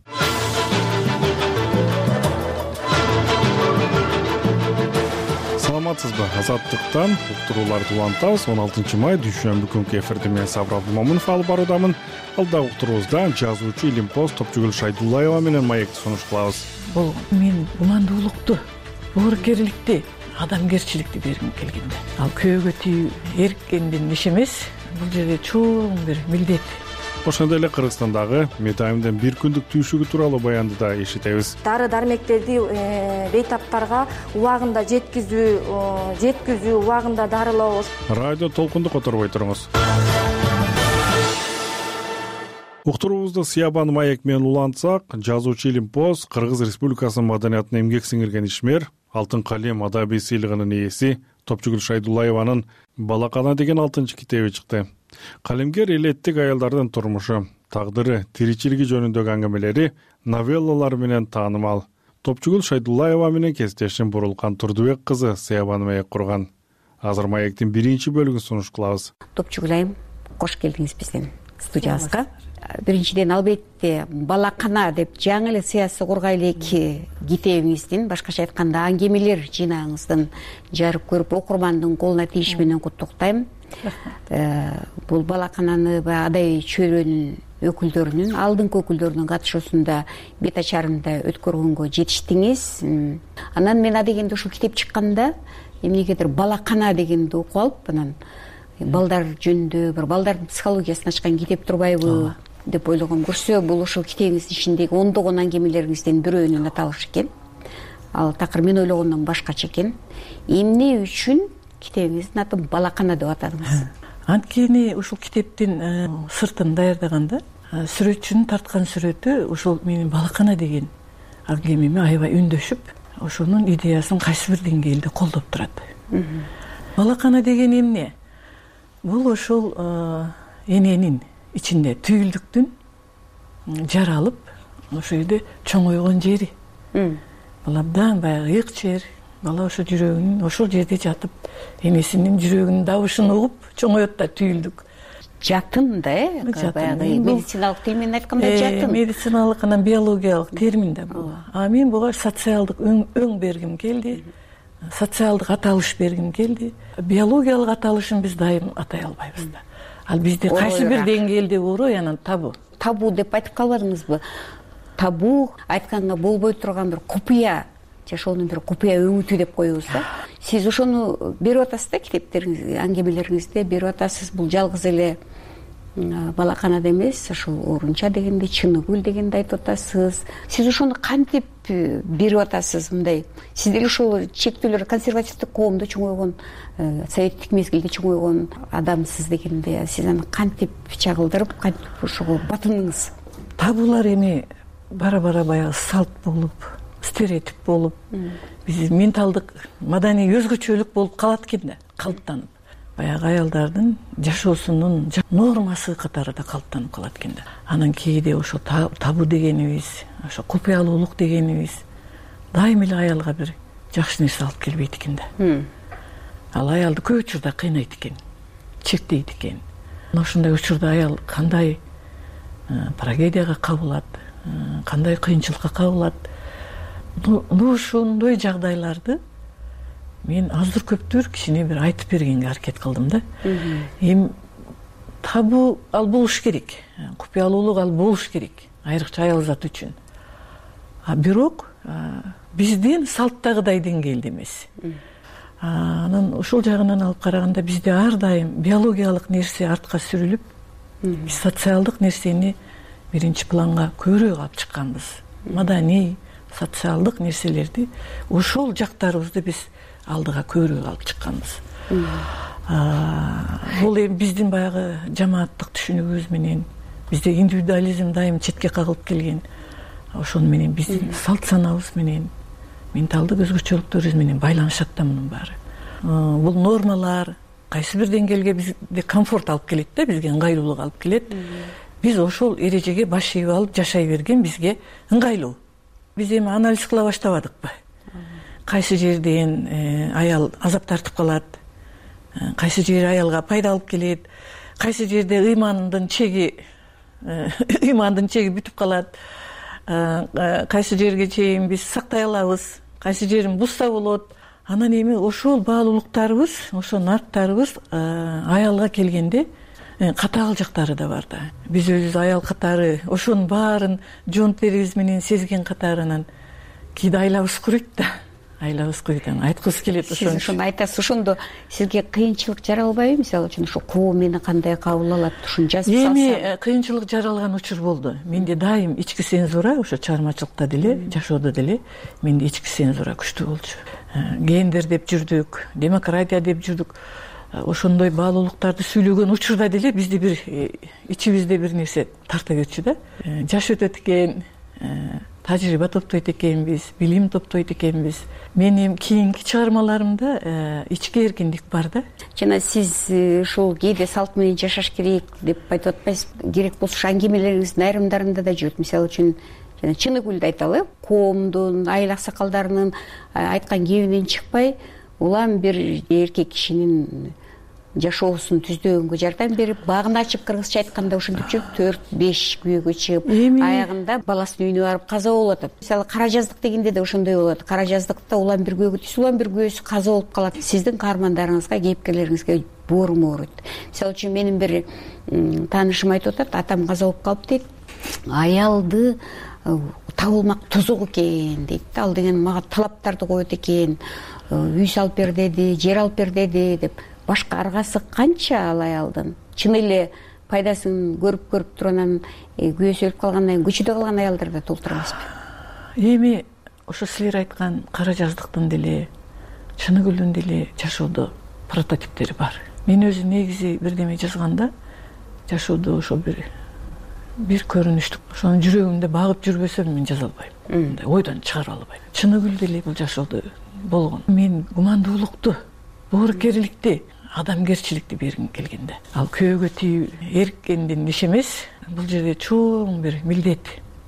Саламатсызбы? Азаттыктан уктурууларды улантабыз. 16 май дүйшөмбү күнкү эфирди мен Сабыр Абдумомунов алып баруудамын. Алдагы уктуруубузда жазуучу Илимпоз Топчугүл Шайдуллаева менен маекти сунуш кылабыз. Бул мен умандуулукту, боорукерликти, адамгерчиликти бергим келгенде. Ал күйөөгө тийүү эрккендин иши эмес. Бул жерде чоң бир милдет. Ошондой эле Кыргызстандагы Метайымдын 1 күндүк түйшүгү тууралуу баянды да эшитебиз. Дары дармектерди бейтаптарга убагында жеткизүү, убагында дарылоо. Радио толкунду которбой туруңуз. Уктуруубузду Сиябан маек менен улантсак, жазуучу Илимпоз Кыргыз Республикасынын маданиятына эмгек сиңирген ишмер, Алтын калем адабий сыйлыгынын ээси Топчугүл Шайдуллаеванын Балакана деген 6-чы китеби чыкты. Калемгер элеттик аялдардын турмушу, тагдыры, тиричилиги жөнүндөгү аңгемелери, новеллалары менен таанымал. Топчугүл Шайдуллаева менен кесиптешим Бурулкан Турдубек кызы Сиябан маек курган. Азыр маектин 1-чи бөлүгүн сунуш кылабыз. Топчугүл айым, кош келдиңиз биздин студиябызга. Биринчиден албетте Балакана деп жаңы эле сыясы кургай элеки китебиңиздин, башкача айтканда аңгемелер жыйнагыңыздын жарып көрүп окурмандын колуна тийиши менен куттуктайм. Бул Балакананы адай чөйрөнүн өкүлдөрүнүн, алдыңкы өкүлдөрүнүн катышуусунда бет ачарында өткөргөнгө жетиштиңиз. Анан мен адегенде ушул китеп чыкканда эмнегедир Балакана дегенди окуп алып, анан балдар жөнүндө бир балдардын психологиясын ачкан китеп турбайбы деп ойлогом. Көрсө, бул ушул китебиңиздин ичиндеги ондогон аңгемелериңизден бирөөнүн аталышы экен. Ал такыр мен ойлогондон башкача экен. Эмне үчүн китебиңиздин атын Балакана деп атадыңыз? Анткени ушул китептин сыртын даярдаганда сүрөтчүнүн тарткан сүрөтү ушул менин Балакана деген аңгемеме аябай үндөшүп, ошонун идеясын кайсы бир деңгээлде колдоп турат. Балакана деген эмне? Бул ошол эненин ичинде түйүлдүктүн жаралып, ошол жерде чоңойгон жери. Бул абдан баягы ыйык жер. Бала ошо жүрөгүнүн ошол жерде жатып, энесинин жүрөгүнүн дабышын угуп чоңоет да түйүлдүк. Жатын да, баягы медициналык тил менен айтканда жатын. Медициналык анан биологиялык термин да бул. А мен буга социалдык өң бергим келди. Социалдык аталыш бергим келди. Биологиялык аталышын биз дайым атай албайбыз да. Ал бизде кайсы бир деңгээлде орой, анан табу. Табу деп айтып калбадыңызбы? Табу айтканга болбой турган бир купуя, жашоонун бир купуя өңүтү деп коебуз да. Сиз ошону берип атасыз да, китептериңизде, аңгемелериңизде берип атасыз. Бул жалгыз эле балаканада эмес, ошол Орунча дегенде, Чыныгүл дегенди айтып атасыз. Сиз ошону кантип берип атасыз? Мындай сиз деле ушул чектөөлөр консервативдик коомдо чоңойгон, советтик мезгилде чоңойгон адамсыз дегенде, сиз аны кантип чагылдырып, кантип ошого батындыңыз? Табуулар эми бара-бара баягы салт болуп, стереотип болуп, биз менталдык, маданий өзгөчөлүк болуп калат экен да, калыптанып. Баягы аялдардын жашоосунун нормасы катары да калыптанып калат экен да. Анан кээде ошо табуу дегенибиз, ошо купуялуулук дегенибиз дайым эле аялга бир жакшы нерсе алып келбейт экен да. Ал аялды көп учурда кыйнайт экен, чектейт экен. Ошондой учурда аял кандай трагедияга кабылат, кандай кыйынчылыкка кабылат. Ошондой жагдайларды мен аздыр көптүр кичине бир айтып бергенге аракет кылдым да. Эми табуу ал болуш керек, купуялуулук ал болуш керек, айрыкча аял заты үчүн. Бирок биздин салттагыдай деңгээлде эмес. Анан ушул жагынан алып караганда бизде ар дайым биологиялык нерсе артка сүрүлүп, биз социалдык нерсени биринчи планга көбүрөөк алып чыкканбыз. Маданий, социалдык нерселерди, ошол жактарыбызды биз алдыга көбүрөөк алып чыкканбыз. Бул эми биздин баягы жамааттык түшүнүгүбүз менен, бизде индивидуализм дайым четке кагылып келген. Ошону менен биздин салт санабыз менен, менталдык өзгөчөлүктөрүбүз менен байланышат да мунун баары. Бул нормалар кайсы бир деңгээлге бизде комфорт алып келет да, бизге ыңгайлуулук алып келет. Биз ошол эрежеге баш ийип алып жашай берген бизге ыңгайлуу. Биз эми анализ кыла баштабадыкпы? Кайсы жерден аял азап тартып калат, кайсы жер аялга пайда алып келет, кайсы жерде ыймандын чеги бүтүп калат, кайсы жерге чейин биз сактай алабыз, кайсы жерин бузса болот. Анан эми ошол баалуулуктарыбыз, ошол нарктарыбыз аялга келгенде катаал жактары да бар да. Биз өзүбүз аял катары ошонун баарын жон терибиз менен сезген катарынан кээде айлабыз курuyт да. Айлабыз курuyт, айткыбыз келет ошону. Сиз ошону айтасыз, ошондо сизге кыйынчылык жаралбайбы? Мисалы үчүн ошо коом мени кандай кабыл алат, ушуну жазып салсам. Эми кыйынчылык жаралган учур болду. Менде дайым ички цензура, ошо чыгармачылыкта деле, жашоодо деле менде ички цензура күчтүү болчу. Гендер деп жүрдүк, демократия деп жүрдүк. Ошондой баалуулуктарды сүйлөгөн учурда деле бизди бир ичибизде бир нерсе тарта кетчү да. Жаш өтөт экен, тажрыйба топтойт экенбиз, билим топтойт экенбиз. Менин кийинки чыгармаларымда ички эркиндик бар да. Жана сиз ушул кээде салт менен жашаш керек деп айтып атпайсыз? Керек болсо аңгемелериңиздин айрымдарында да жүрөт. Мисалы үчүн жана Чыныгүлдү айталы, коомдун, айыл аксакалдарынын айткан кебинен чыкпай, улам бир эркек кишинин жашоосун түздөгөнгө жардам берип, багын ачып, кыргызча айтканда ушинтип жүрүп 4-5 күйөөгө чыгып, аягында баласынын үйүнө барып каза болуп атат. Мисалы кара жаздык дегенде да ошондой болот. Кара жаздыкта улам бир күйөөгө түшүп, улам бир күйөөсү каза болуп калат. Сиздин каармандарыңызга, кейипкерлериңизге бооруму ооруйт. Мисалы үчүн менин бир таанышым айтып атат, атам каза болуп калып дейт. Аялды табылмак тозок экен дейт. Ал деген мага талаптарды коет экен. Үй салып бер деди, жер алып бер деди деп. Башка аргасы канча ал аялдын? Чын эле пайдасын көрүп туруп анан күйөөсү өлүп калгандан кийин көчөдө калган аялдар да толтура эмеспи? Эми ошо силер айткан кара жаздыктын деле, Чыныгүлдүн деле жашоодо прототиптери бар. Мен өзү негизи бирдеме жазганда жашоодо ошо бир көрүнүштүк, ошону жүрөгүмдө багып жүрбөсөм мен жаза албайм. Мындай ойдон чыгарып албайм. Чыныгүл деле бул жашоодо болгон. Мен гумандуулукту, боорукерликти, адамгерчиликти бергим келгенде. Ал күйөөгө тийип эрккендин иши эмес, бул жерде чоң бир милдет.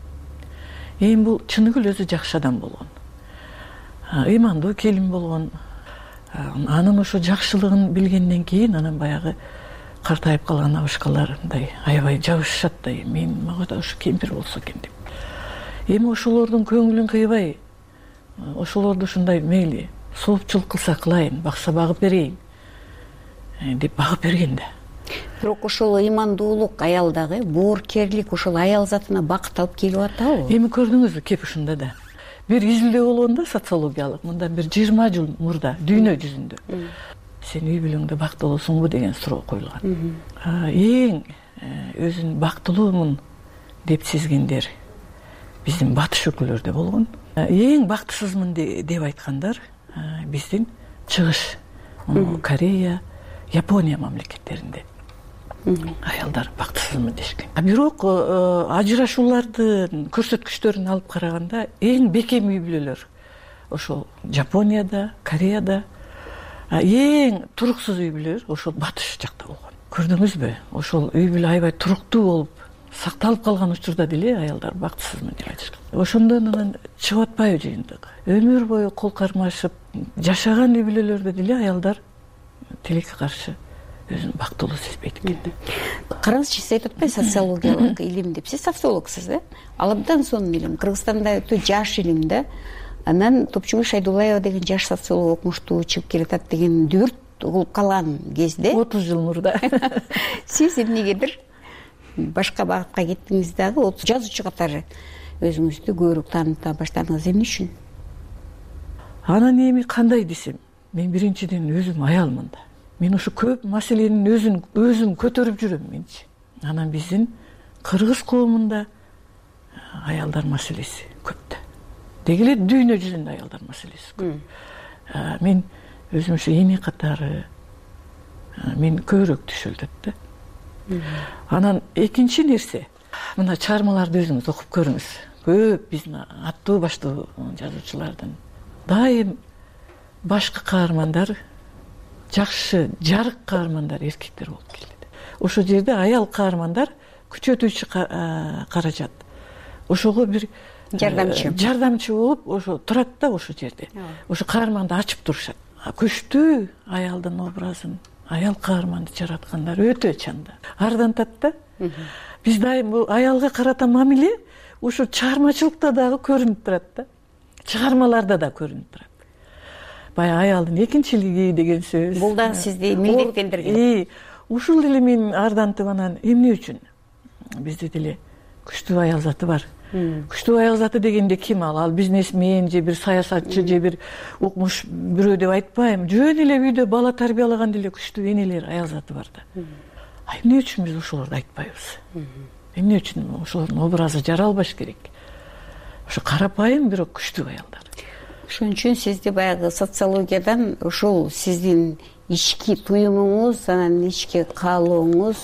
Эми бул Чыныгүл өзү жакшы адам болгон. Ыймандуу келин болгон. Анын ошо жакшылыгын билгенден кийин анан баягы картайып калган абышкалар мындай аябай жабышышат да, мага да ушу кемпир болсо экен деп. Эми ошолордун көңүлүн кыйбай, ошолорду ушундай мейли соопчулук кылса кылайын, бакса багып берейин деп багып берген да. Бирок ошол ыймандуулук аялдагы, боорукерлик ошол аял затына бакыт алып келип атабы? Эми көрдүңүзбү, кеп ушунда да. Бир изилдөө болгондо социологиялык, мындан бир 20 жыл мурда дүйнө жүзүндө сен үй бүлөңдө бактылуусуңбу деген суроо коюлган. Эң өзүн бактылуумун деп сезгендер биздин батыш өлкөлөрдө болгон. Эң бактысызмын деп айткандар биздин чыгыш Корея, Япония мамлекеттеринде аялдар бактысызмын дешкен. Бирок ажырашуулардын көрсөткүчтөрүн алып караганда эң бекем үй бүлөлөр ошол Жапонияда, Кореяда, эң туруксуз үй бүлөлөр ошол батыш жакта болгон. Көрдүңүзбү? Ошол үй бүлө аябай туруктуу болуп сакталып калган учурда деле аялдар бактысызмын деп айтышкан. Ошондон анан чыгып атпайбы жыйынтык? Өмүр бою кол кармашып жашаган үй бүлөлөрдө деле аялдар тилекке каршы өзүн бактылуу сезбейт экен. Караңызчы, сиз айтып атпайсыз социологиялык илим деп. Сиз социологсуз, Ал абдан сонун илим. Кыргызстанда өтө жаш илим да. Анан Топчугул Шайдуллаева деген жаш социолог окумуштуу чыгып келатат деген дүбүрт угулуп калган кезде 30 жыл мурда сиз эмнегедир башка багытка кеттиңиз дагы, жазуучу катары өзүңүздү көбүрөөк тааныта баштадыңыз. Эмне үчүн? Анан эми кандай десем, мен биринчиден өзүм аялмын да. Мен ошо көп маселенин өзүм көтөрүп жүрөм менчи. Анан биздин кыргыз коомунда аялдар маселеси көп да. Деги эле дүйнө жүзүндө аялдар маселеси көп. Мен өзүм ошо эне катары мен көбүрөөк түшүлдөт да. Анан экинчи нерсе, мына чыгармаларды өзүңүз окуп көрүңүз. Көп биздин аттуу баштуу жазуучулардын дайым башкы каармандар, жакшы жарык каармандар эркектер болуп келет. Ошол жерде аял каармандар күчөтүүчү каражат. Ошого бир жардамчы болуп ошо турат да ошол жерде. Ошо каарманды ачып турушат. Күчтүү аялдын образын, аял каарманды жараткандар өтө чанда. Ардантат да. Биз дайым бул аялга карата мамиле ошо чыгармачылыкта дагы көрүнүп турат да. Чыгармаларда да көрүнүп турат. Баягы аялдын экинчилиги деген сөз. Бул да сизди милдеттендирген. Ушул эле мен ардантып анан эмне үчүн бизде деле күчтүү аял заты бар. Күчтүү аял заты дегенде ким ал? Ал бизнесмен же бир саясатчы же бир окумуш бирөө деп айтпайм. Жөн эле үйдө бала тарбиялаган деле күчтүү энелер аял заты бар да. Эмне үчүн биз ошолорду айтпайбыз? Эмне үчүн ошолордун образы жаралбаш керек? Ошо карапайым бирок күчтүү аялдар. Ошон үчүн сизди баягы социологиядан ошол сиздин ички туюмуңуз, анан ички каалооңуз,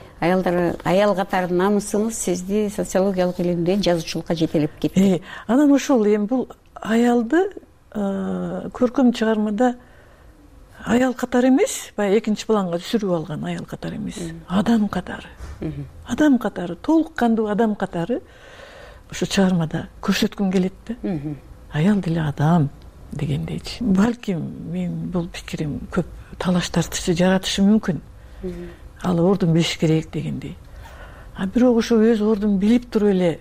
аял катары намысыңыз сизди социологиялык илимден жазуучулукка жетелеп кетти. Анан ошол эми бул аялды көркөм чыгармада аял катары эмес, баягы экинчи планга түшүрүп алган аял катары эмес, адам катары. Адам катары, толук кандуу адам катары ошо чыгармада көрсөткүм келет да. Аял деле адам дегендейчи. Балким мен бул пикирим көп талаш тартышы жаратышы мүмкүн. Ал ордун билиш керек дегендей. Бирок ошо өз ордун билип туруп эле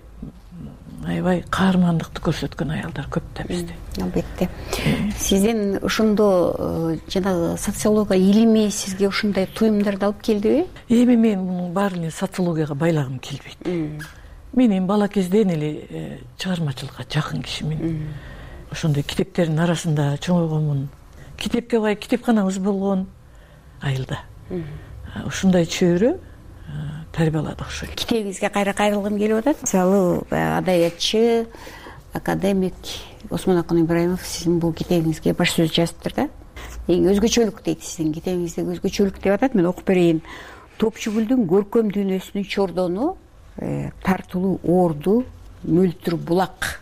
аябай каармандыкты көрсөткөн аялдар көп да бизде. Албетте. Сиздин ошондо жанагы социология илими сизге ушундай туюмдарды алып келдиби? Эми мен мунун баарын эле социологияга байлагым келбейт. Мен эми бала кезден эле чыгармачылыкка жакын кишимин. Ошондой китептердин арасында чоңойгонмун. Китепке бай китепканабыз болгон айылда. Ушундай чөйрө тарбияладык ошо. Китебиңизге кайрылгым келип атат. Мисалы, адабиятчы, академик Осмонакын Ибраимов сиздин бул китебиңизге баш сөз жазыптыр да. Эң өзгөчөлүк дейт сиздин китебиңиздеги өзгөчөлүк деп атат. Мен окуп берейин. Топчугулдун көркөм дүйнөсүнүн чордону тартылуу орду мөлтүр булак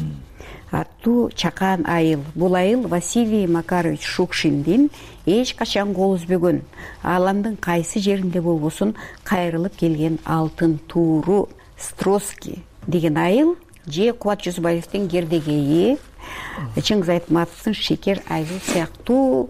аттуу чакан айыл. Бул айыл Василий Макарович Шукшиндин эч качан кол үзбөгөн, ааламдын кайсы жеринде болбосун кайрылып келген алтын тууру Строски деген айыл же Кубат Жусупбаевдин Гердегейи, Чыңгыз Айтматовдун Шекер айыл сыяктуу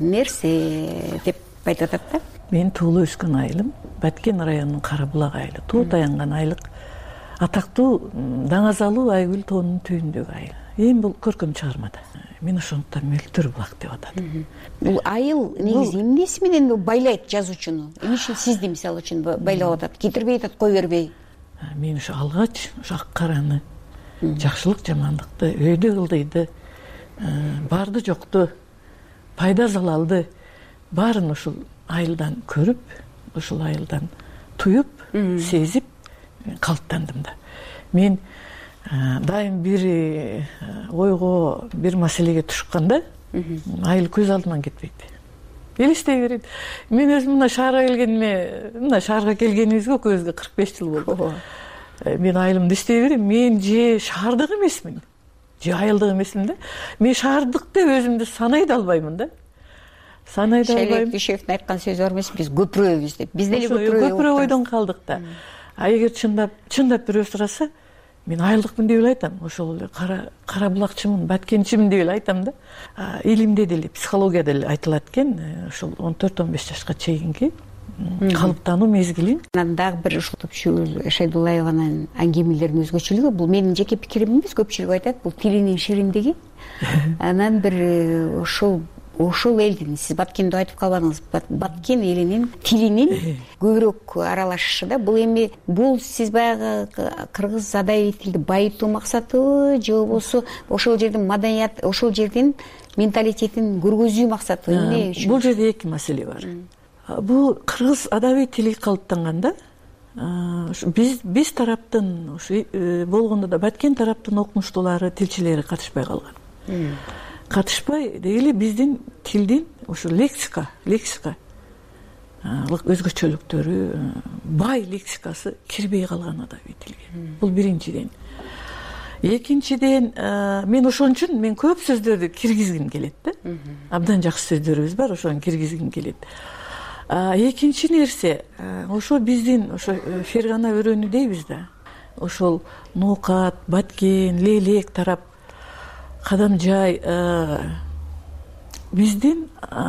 нерсе деп айтып атат да. Мен туулуп өскөн айылым Баткен районунун Кара булак айылы. Тоо таянган айылык атактуу Даңазалуу Айгүл тоонунун түбүндөгү айыл. Эми бул көркөм чыгармада. Мен ошондуктан мөлтүр булак деп атат. Бул айыл негизи эмнеси менен байлайт жазуучуну? Эмне үчүн сизди мисалы үчүн байлап атат? Кетирбей атат, кой бербей. Мен ошо алгач ошо ак караны, жакшылык жамандыкты, өйдө ылдыйды, барды жокту, пайда залалды баарын ушул айылдан көрүп, ушул айылдан туюп сезип калыптандым да. Мен дайым бир ойго, бир маселеге тушканда айыл көз алдыман кетпейт. Элестей берет. Мен өзүм мына шаарга келгениме, мына шаарга келгенибизге экөөбүзгө 45 жыл болду. Мен айылымды иштей берем. Мен же шаардык эмесмин, же айылдык эмесмин да. Мен шаардык деп өзүмдү санай да албаймын да. Санай да албайм. Шайлек Дүйшевдин айткан сөзү бар эмес, биз көпүрөбүз деп. Биз деле көпүрө ойдон калдык да. Эгер чындап бирөө сураса, мен айылдыкмын деп эле айтам. Ошол эле кара булакчымын, баткенчимин деп эле айтам да. Илимде деле, психологияда деле айтылат экен, ошол 14-15 жашка чейинки калыптануу мезгилин. Анан дагы бир ушул Топчубул Шайдуллаеванын аңгемелеринин өзгөчөлүгү, бул менин жеке пикирим эмес, көпчүлүк айтат, бул тилинин шириндиги. Анан бир ошол элдин, сиз Баткенди айтып калбадыңыз, Баткен элинин тилинин көбүрөөк аралашышы да. Бул эми бул сиз баягы кыргыз адабий тилди байытуу максатыбы, же болбосо ошол жердин маданият, ошол жердин менталитетин көргөзүү максатыбы? Эмне үчүн? Бул жерде эки маселе бар. Бул кыргыз адабий тили калыптанганда биз тараптын болгондо да Баткен тараптын окумуштуулары, тилчилери катышпай калган. Катышпай дегеле биздин тилдин ошо лексика өзгөчөлүктөрү, бай лексикасы кирбей калган адабий тилге. Бул биринчиден. Экинчиден, мен ошон үчүн мен көп сөздөрдү киргизгим келет да. Абдан жакшы сөздөрүбүз бар, ошону киргизгим келет. Экинчи нерсе, ошо биздин ошо фергана өрөөнү дейбиз да. Ошол Ноокат, Баткен, Лелек тарап, Кадамжай биздин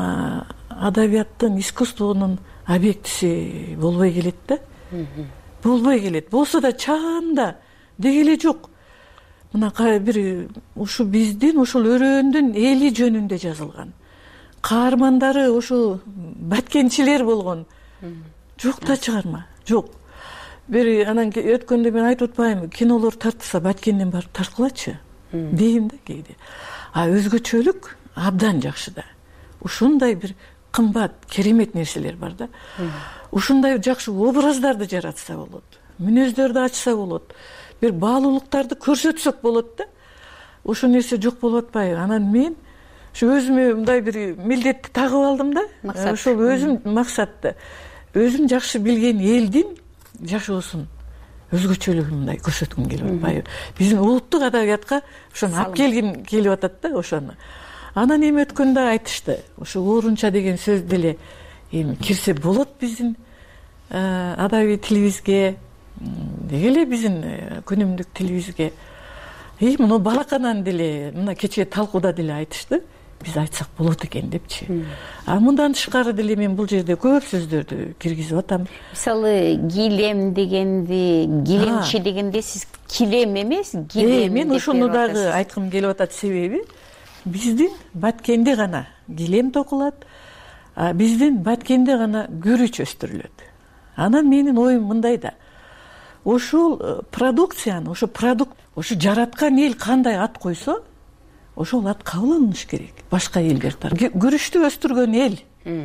адабияттын, искусствонун объектиси болбой келет да. Болбой келет. Болсо да чаанда дегеле жок. Мына бир ушу биздин ошол өрөөндүн эли жөнүндө жазылган. Каармандары ошо баткенчилер болгон. Жок да чыгарма, жок. Бир анан өткөндө мен айтып атпаймынбы, кинолор тартса Баткенден барып тарткылачы дейм да кээде. Өзгөчөлүк абдан жакшы да. Ушундай бир кымбат, керемет нерселер бар да. Ушундай жакшы образдарды жаратса болот, мүнөздөрдү ачса болот, бир баалуулуктарды көрсөтсөк болот да. Ошол нерсе жок болуп атпайбы? Анан мен ушу өзүмө мындай бир милдетти тагып алдым да. Ошол өзүм максатты, өзүм жакшы билген элдин жашоосун, өзгөчөлүгүн мындай көрсөткүм келип атпайбы? Биздин улуттук адабиятка ошону алып келгим келип атат да, ошону. Анан эми өткөндө айтышты, ошо оорунча деген сөз деле эми кирсе болот биздин адабий тилибизге, дегеле биздин күнүмдүк тилибизге. Мына балаканан деле, мына кечээ талкууда деле айтышты, биз айтсак болот экен депчи. Мындан тышкары деле мен бул жерде көп сөздөрдү киргизип атам. Мисалы, гилем дегенди, гилемчи дегенде сиз килем эмес, гилем. Мен ошону дагы айткым келип атат, себеби биздин Баткенде гана гилем токулат, биздин Баткенде гана күрүч өстүрүлөт. Анан менин оюм мындай да. Ошол продукцияны, ошо жараткан эл кандай ат койсо, ошол ат кабыл алыныш керек. Башка элдер тарапынан. Күрүчтү өстүргөн эл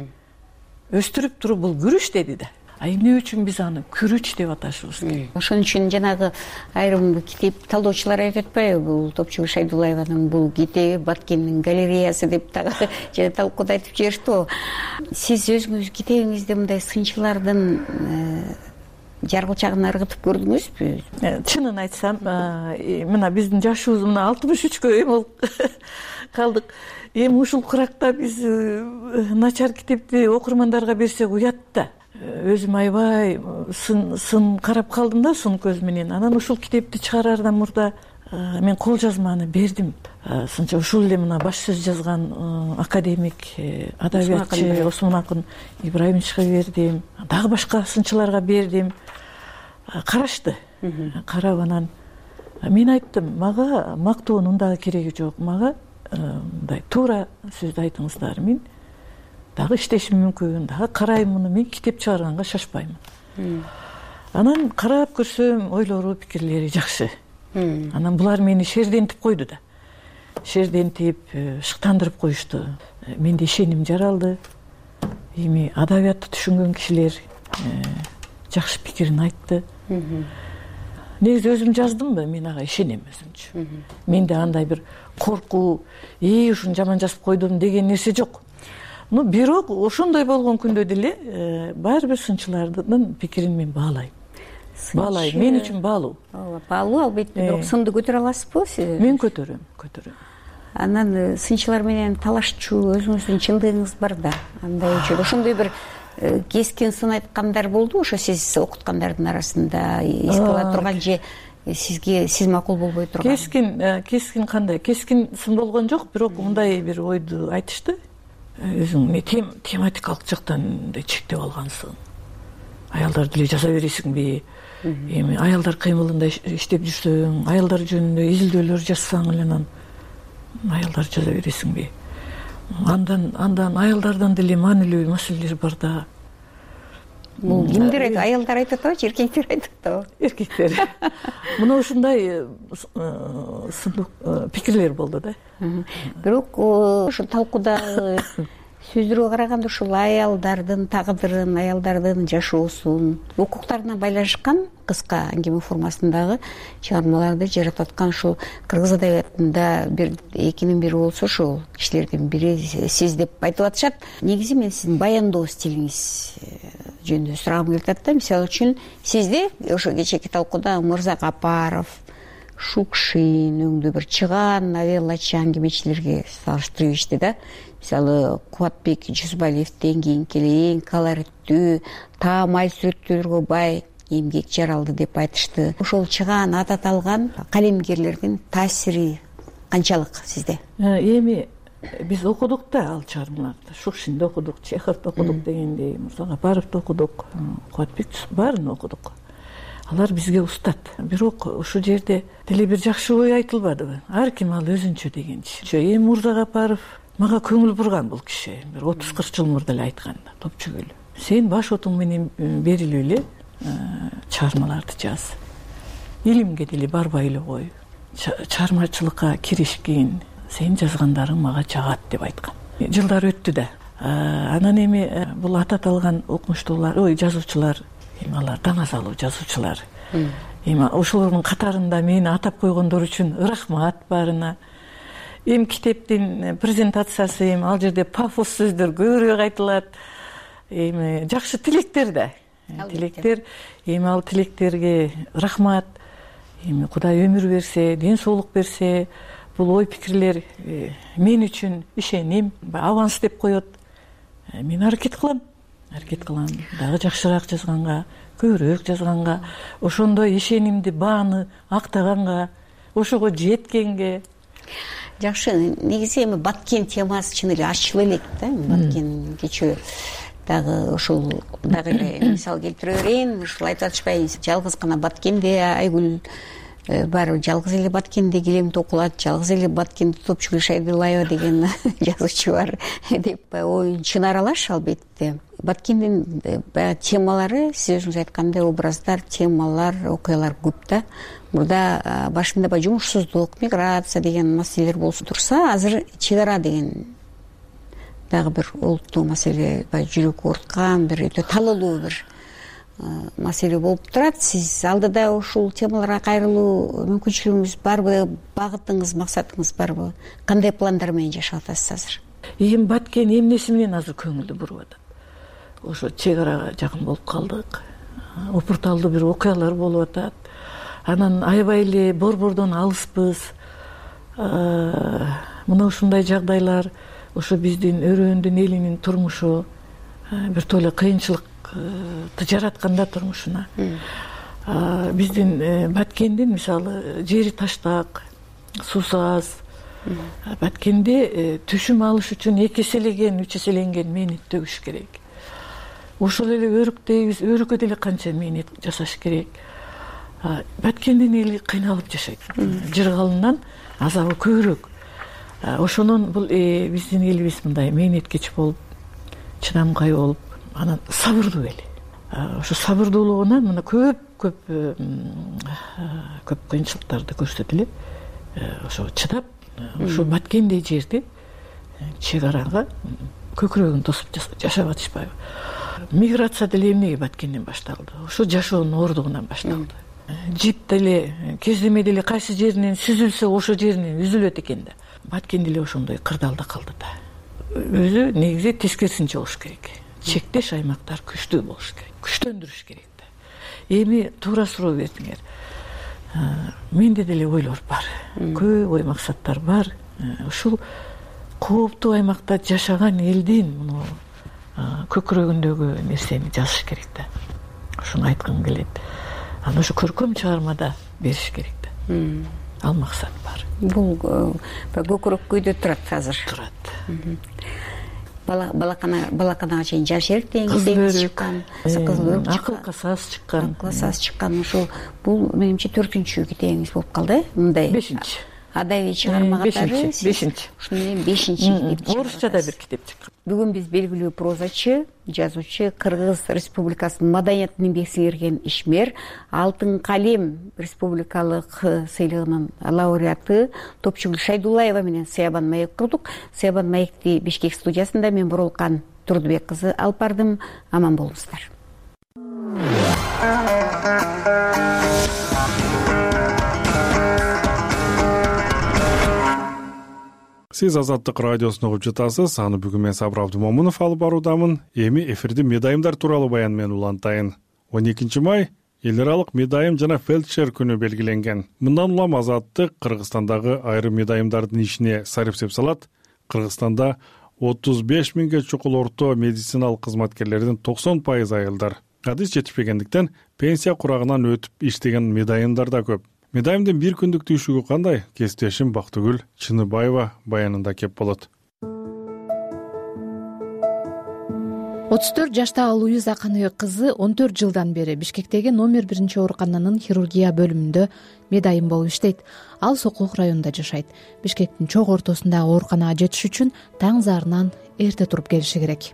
өстүрүп туруп бул күрүч деди да. Эмне үчүн биз аны күрүч деп аташыбыз керек? Ошон үчүн жанагы айрым китеп талдоочулар айтып атпайбы, бул Топчубул Шайдуллаеванын бул китеби Баткендин галереясы деп дагы жана талкууда айтып жибериштиби? Сиз өзүңүз китебиңизде мындай сынчылардын жаргылчагын ыргытып көрдүңүзбү? Чынын айтсам, мына биздин жашыбыз мына 63кө эме болуп калдык. Эми ушул куракта биз начар китепти окурмандарга берсек уят да. Өзүм аябай сын карап калдым да, сын көз менен. Анан ушул китепти чыгараардан мурда мен кол жазманы бердим. Сынча ушул эле мына баш сөз жазган академик, адабиятчы Осмон Акын Ибраимовичке бердим. Дагы башка сынчыларга бердим. Карашты. Карап анан мен айттым, мага мактоонун дагы кереги жок. Мага мындай туура сөздү айтыңыздар. Мен дагы иштешим мүмкүн, дагы карайм муну, мен китеп чыгарганга шашпаймын. Анан карап көрсөм, ойлору, пикирлери жакшы. Анан булар мени шердентип койду да. Шердентип, шыктандырып коюшту. Менде ишеним жаралды. Эми адабиятты түшүнгөн кишилер жакшы пикирин айтты. Негизи өзүм жаздымбы, мен ага ишенем өзүмчү. Менде андай бир коркуу, ушуну жаман жазып койдум деген нерсе жок. Бирок ошондой болгон күндө деле баары бир сынчылардын пикирин мен баалайм. Мен үчүн баалуу. Баалуу албетте, бирок сынды көтөрө аласызбы сиз? Мен көтөрөм. Анан сынчылар менен талашчу, өзүңүздүн чындыгыңыз бар да. Андай ошондой бир кескин сын айткандар болду ошо сиз окуткандардын арасында эске ала турган же сиз макул болбой турган? Кескин кандай? Кескин сын болгон жок, бирок мындай бир ойду айтышты. Өзүң тематикалык жактан мындай чектеп алгансың. Аялдар деле жаза бересиңби? Эми аялдар кыймылында иштеп жүрсөң, аялдар жөнүндө изилдөөлөр жазсаң эле анан аялдар жаза бересиңби? Андан аялдардан деле маанилүү маселелер бар да. Бул кимдер айтат? Аялдар айтып атабы, эркектер айтып атабы? Эркектер. Мына ушундай пикирлер болду да. Бирок ошо талкууда сөздөргө караганда ушул аялдардын тагдырын, аялдардын жашоосун, укуктарына байланышкан кыска аңгеме формасындагы чыгармаларды жаратып аткан ушул кыргыз адабиятында экинин бири болсо ошол кишилердин бири сиз деп айтып атышат. Негизи мен сиздин баяндоо стилиңиз жөнүндө сурагым келип атат да. Мисалы үчүн сизде ошо кечээки талкууда Мырзагапаров, Шукшин өңдө бир чыгаан новеллачы аңгемечилерге салыштырып ишти да. Мисалы Кубатбек Жусбалиевден кийинки эң колориттүү, таамай сүрөттөргө бай эмгек жаралды деп айтышты. Ошол чыгаан ат аталган калемгерлердин таасири канчалык сизде? Эми биз окудук да ал чыгармаларды. Шукшинди окудук, Чеховду окудук дегендей, Мырзагапаровду окудук, Кубатбек баарын окудук. Алар бизге устат. Бирок ушул жерде деле бир жакшы ой айтылбадыбы? Ар ким ал өзүнчө дегенчи. Эми Мырзагапаров мага көңүл бурган бул киши. Бир 30-40 жыл мурда эле айткан да, топчөгүлү. Сен баш отуң менен берилип эле чыгармаларды жаз. Илимге деле барбай эле кой. Чыгармачылыкка киришкин, сен жазгандарың мага жагат деп айткан. Жылдар өттү да. Анан эми бул ат аталган окумуштуулар, жазуучулар, эми алар даназалуу жазуучулар. Эми ошолордун катарында мени атап койгондор үчүн рахмат баарына. Эми китептин презентациясы, эми ал жерде пафос сөздөр көбүрөөк айтылат. Эми жакшы тилектер да. Тилектер, эми ал тилектерге рахмат. Эми Кудай өмүр берсе, ден соолук берсе, бул ой пикирлер мен үчүн ишеним, аванс деп коет. Мен аракет кылам. Дагы жакшыраак жазганга, көбүрөөк жазганга, ошондой ишенимди, бааны актаганга, ошого жеткенге. Жакшы, негизи эми Баткен темасы чын эле ачылып элек да. Баткен кечээ дагы ушул дагы эле мисал келтире берейин. Ушул айтып атышпайбы, жалгыз гана Баткенде Айгүл бар, жалгыз эле Баткенде килем токулат, жалгыз эле Баткенде топчугул Шайдулаева деген жазуучу бар деп оюн чынаралаш албетте. Баткендин темалары, сиз өзүңүз айткандай, образдар, темалар, окуялар көп да. Мурда башында жумушсуздук, миграция деген маселелер болсо турса, азыр чек ара деген дагы бир олуттуу маселе, жүрөк оорткан, бир өтө талоолуу бир маселе болуп турат. Сиз алдыда ушул темаларга кайрылуу мүмкүнчүлүгүңүз барбы, багытыңыз, максатыңыз барбы? Кандай пландар менен жашап атасыз азыр? Эми Баткен эмнеси менен азыр көңүлдү буруп атат? Ошо чек арага жакын болуп калдык. Опурталдуу бир окуялар болуп атат. Анан аябай эле борбордон алыспыз. Мына ушундай жагдайлар ошо биздин өрөөндүн элинин турмушу бир тойло кыйынчылыкты жаратканда турмушуна. Биздин Баткендин мисалы жери таштак, суусу аз. Баткенде түшүм алыш үчүн 2 эселеген, 3 эселенген мээнет төгүш керек. Ошол эле өрүктейбиз, өрүккө деле канча мээнет жасаш керек. Баткендин эли кыйналып жашайт. Жыргалынан азабы көбүрөөк. Ошонун бул биздин элибиз мындай мээнеткеч болуп, чыдамкай болуп, анан сабырдуу эл. Ошо сабырдуулугунан мына көп кыйынчылыктарды көрсөтүп эле ошо чыдап, ошо Баткендей жерде чек арага көкүрөгүн тосуп жашап атышпайбы. миграция деле эмнеге баткенден башталды? Ошо жашоонун оордугунан башталды. Жип деле кездеме деле кайсы жеринен сүзүлсө ошо жеринен үзүлөт экен да. Баткен деле ошондой кырдаалда калды да. Өзү негизи тескерисинче болуш керек. Чектеш аймактар күчтүү болуш керек, күчтөндүрүш керек да. Эми туура суроо бердиңер. Менде деле ойлор бар, көп ой максаттар бар. Ушул кооптуу аймакта жашаган элдин муну көкүрөгүндөгү нерсени жазыш керек да. Ошону айткым келет. Аны ошо көркөм чыгармада бериш керек да. Ал максат бар. Бул көкүрөк күйдө турат азыр. Турат. Балаканага чейин жашер деңиз чыккан, акылга саз чыккан. Ошол бул менимче 4-чү китебиңиз болуп калды, мындай. 5-чи. Адабий чыгарма катары 5-чи. Ушуну менен 5-чи китеп. Орусчада бир китеп чыккан. Бүгүн биз белгилүү прозачы, жазуучу, Кыргыз Республикасынын маданият эмгек сиңирген ишмер, Алтын калем республикалык сыйлыгынын лауреаты Топчугүл Шайдуллаева менен Сыябан маек курдук. Сыябан маекти Бишкек студиясында мен Бурулкан Турдубек кызы алып бардым. Аман болуңуздар. Сиз Азаттык радиосун угуп жатасыз. Аны бүгүн мен Сабыр Абдымомунов алып баруудамын. Эми эфирди медайымдар тууралуу баян менен улантайын. 12 май эл аралык медайым жана фельдшер күнү белгиленген. Мындан улам Азаттык Кыргызстандагы айрым медайымдардын ишине сарипсеп салат. Кыргызстанда 35 миңге чукул орто медициналык кызматкерлердин 90% айылдар. Адис жетишпегендиктен пенсия курагынан өтүп иштеген медайымдар да көп. Медайымдын бир күндүк түйшүгү кандай? Кесиптешим Бактыгүл Чыныбаева баянында кеп болот. 34 жаштагы Луиза Каныбек кызы 14 жылдан бери Бишкектеги номер 1 оорукананын хирургия бөлүмүндө медайым болуп иштейт. Ал Сокулук районунда жашайт. Бишкектин чок ортосундагы ооруканага жетиш үчүн таң зарынан эрте туруп келиши керек.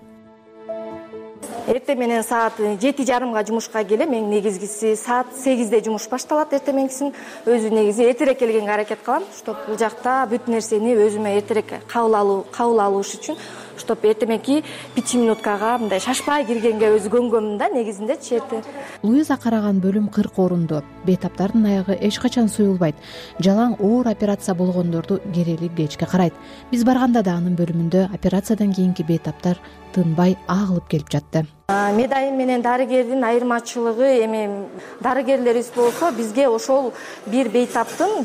Эрте менен саат 7:30 жумушка келем. Мен негизгиси саат 8-де жумуш башталат эртемеңкисин. Өзү негизи эртерээк келгенге аракет кылам, чтоб бул жакта бүт нерсени өзүмө эртерээк кабыл алыш үчүн, чтоб эртемеки 5 минуткага мындай шашпай киргенге өзү көнгөм да негизиндечи эрте. Луиза караган бөлүм 40 орунду. Бейтаптардын аягы эч качан суюлбайт. Жалаң оор операция болгондорду керели кечке карайт. Биз барганда да анын бөлүмүндө операциядан кийинки бейтаптар тынбай агылып келип жатты. Медайым менен дарыгердин айырмачылыгы эми дарыгерлерибиз болсо бизге ошол бир бейтаптын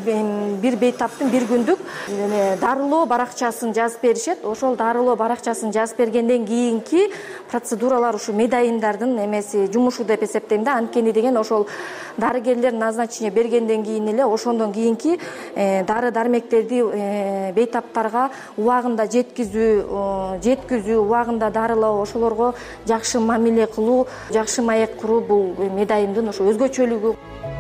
бир күндүк дарылоо баракчасын жазып беришет. Ошол дарылоо баракчасын жазып бергенден кийинки процедуралар ушу медайымдардын эмеси жумушу деп эсептейм да. Анткени деген ошол дарыгерлер назначение бергенден кийин эле ошондон кийинки дары дармектерди бейтаптарга убагында жеткизүү, убагында дарылоо, ошолорго жакшы мамиле кылуу, жакшы маек куруу бул медайымдын ошо өзгөчөлүгү.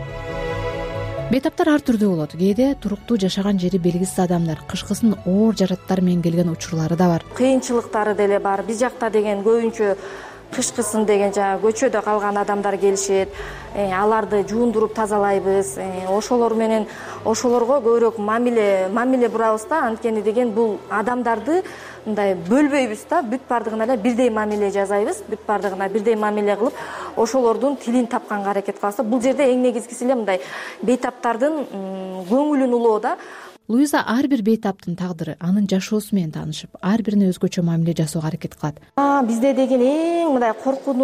Бейтаптар ар түрдүү болот. Кээде туруктуу жашаган жери белгисиз адамдар, кышкысын оор жараттар менен келген учурлары да бар. Кыйынчылыктары деле бар. Биз жакта деген көбүнчө кышкысын деген көчөдө калган адамдар келишет. Аларды жуундуруп тазалайбыз. Ошолор менен ошолорго көбүрөөк мамиле бурабыз да. Анткени деген бул адамдарды мындай бөлбөйбүз да. Бүт бардыгына эле бирдей мамиле жасайбыз. Бүт бардыгына бирдей мамиле кылып, ошолордун тилин тапканга аракет кылабыз. Бул жерде эң негизгиси эле мындай бейтаптардын көңүлүн улоо да. Луиза ар бир бейтаптын тагдыры, анын жашоосу менен таанышып, ар бирине өзгөчө мамиле жасоого аракет кылат. Бизде деген эң мындай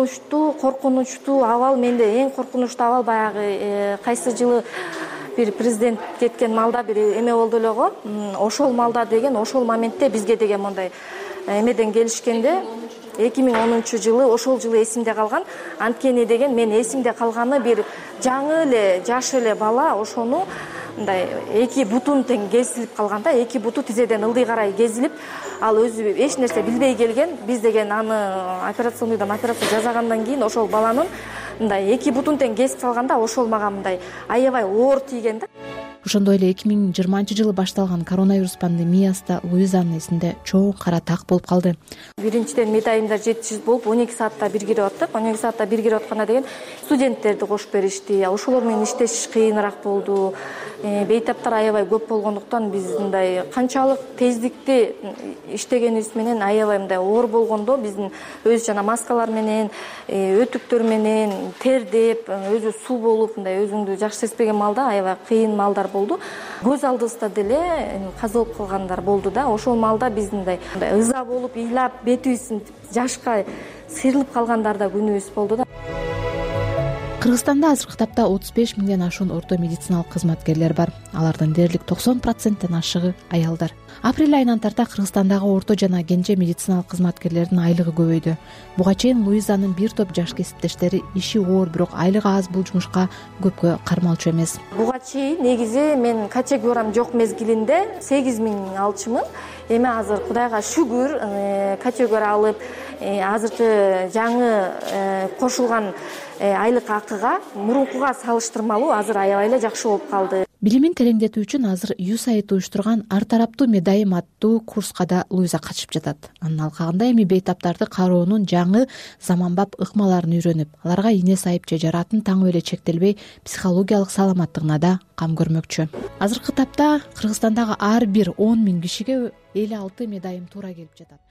коркунучтуу абал, менде эң коркунучтуу абал баягы кайсы жылы бир президент кеткен малда бир эме болду эле го. Ошол малда деген ошол моментте бизге деген мындай эмеден келишкенде 2010 жылы ошол жылы эсимде калган. Анткени деген мен эсимде калганы бир жаңы эле, жаш эле бала ошону мындай эки бутун тең кесилип калган да, эки буту тизеден ылдый карай кезилип, ал өзү эч нерсе билбей келген. Биз деген аны операционныйдан операция жасагандан кийин ошол баланын мындай эки бутун тең кесип салганда ошол мага мындай аябай оор тийген да. ошондой эле 2020-жылы башталган коронавирус пандемиясы да Луизанын эсинде чоң кара так болуп калды. Биринчиден медайымдар жетишсиз болуп 12 саатта бир кирип аттык. 12 саатта бир кирип атканда деген студенттерди кошуп беришти. Ошолор менен иштешиш кыйыныраак болду. Бейтаптар аябай көп болгондуктан биз мындай канчалык тездикти иштегенибиз менен аябай мындай оор болгондо биздин өз жана маскалар менен, өтүктөр менен тердеп, өзү суу болуп мындай өзүңдү жакшы сезбеген маалда аябай кыйын маалдар болду. Көз алдыбызда деле каза болуп калгандар болду да. Ошол маалда биз мындай ыза болуп, ыйлап, бетибиз жашка сыйрылып калгандар да күнүбүз болду да. Кыргызстанда азыркы тапта 35 миңден ашуун орто медициналык кызматкерлер бар. Алардын дээрлик 90%тен ашыгы аялдар. Апрель айынан тарта Кыргызстандагы орто жана кенже медициналык кызматкерлердин айлыгы көбөйдү. Буга чейин Луизанын бир топ жаш кесиптештери иши оор, бирок айлыгы аз бул жумушка көпкө кармалчу эмес. Буга чейин негизи мен категориям жок мезгилинде 8 миң алчумун. Эми азыр Кудайга шүгүр категория алып, азыркы жаңы кошулган айлык акыга мурункуга салыштырмалуу азыр аябай эле жакшы болуп калды. Билимин тереңдетүү үчүн азыр USAID уюштурган ар тараптуу медайым аттуу курска да Луиза катышып жатат. Анын алкагында эми бейтаптарды кароонун жаңы заманбап ыкмаларын үйрөнүп, аларга ийне сайып же жаратын таңып эле чектелбей психологиялык саламаттыгына да кам көрмөкчү. Азыркы тапта Кыргызстандагы ар бир 10 миң кишиге 56 медайым туура келип жатат.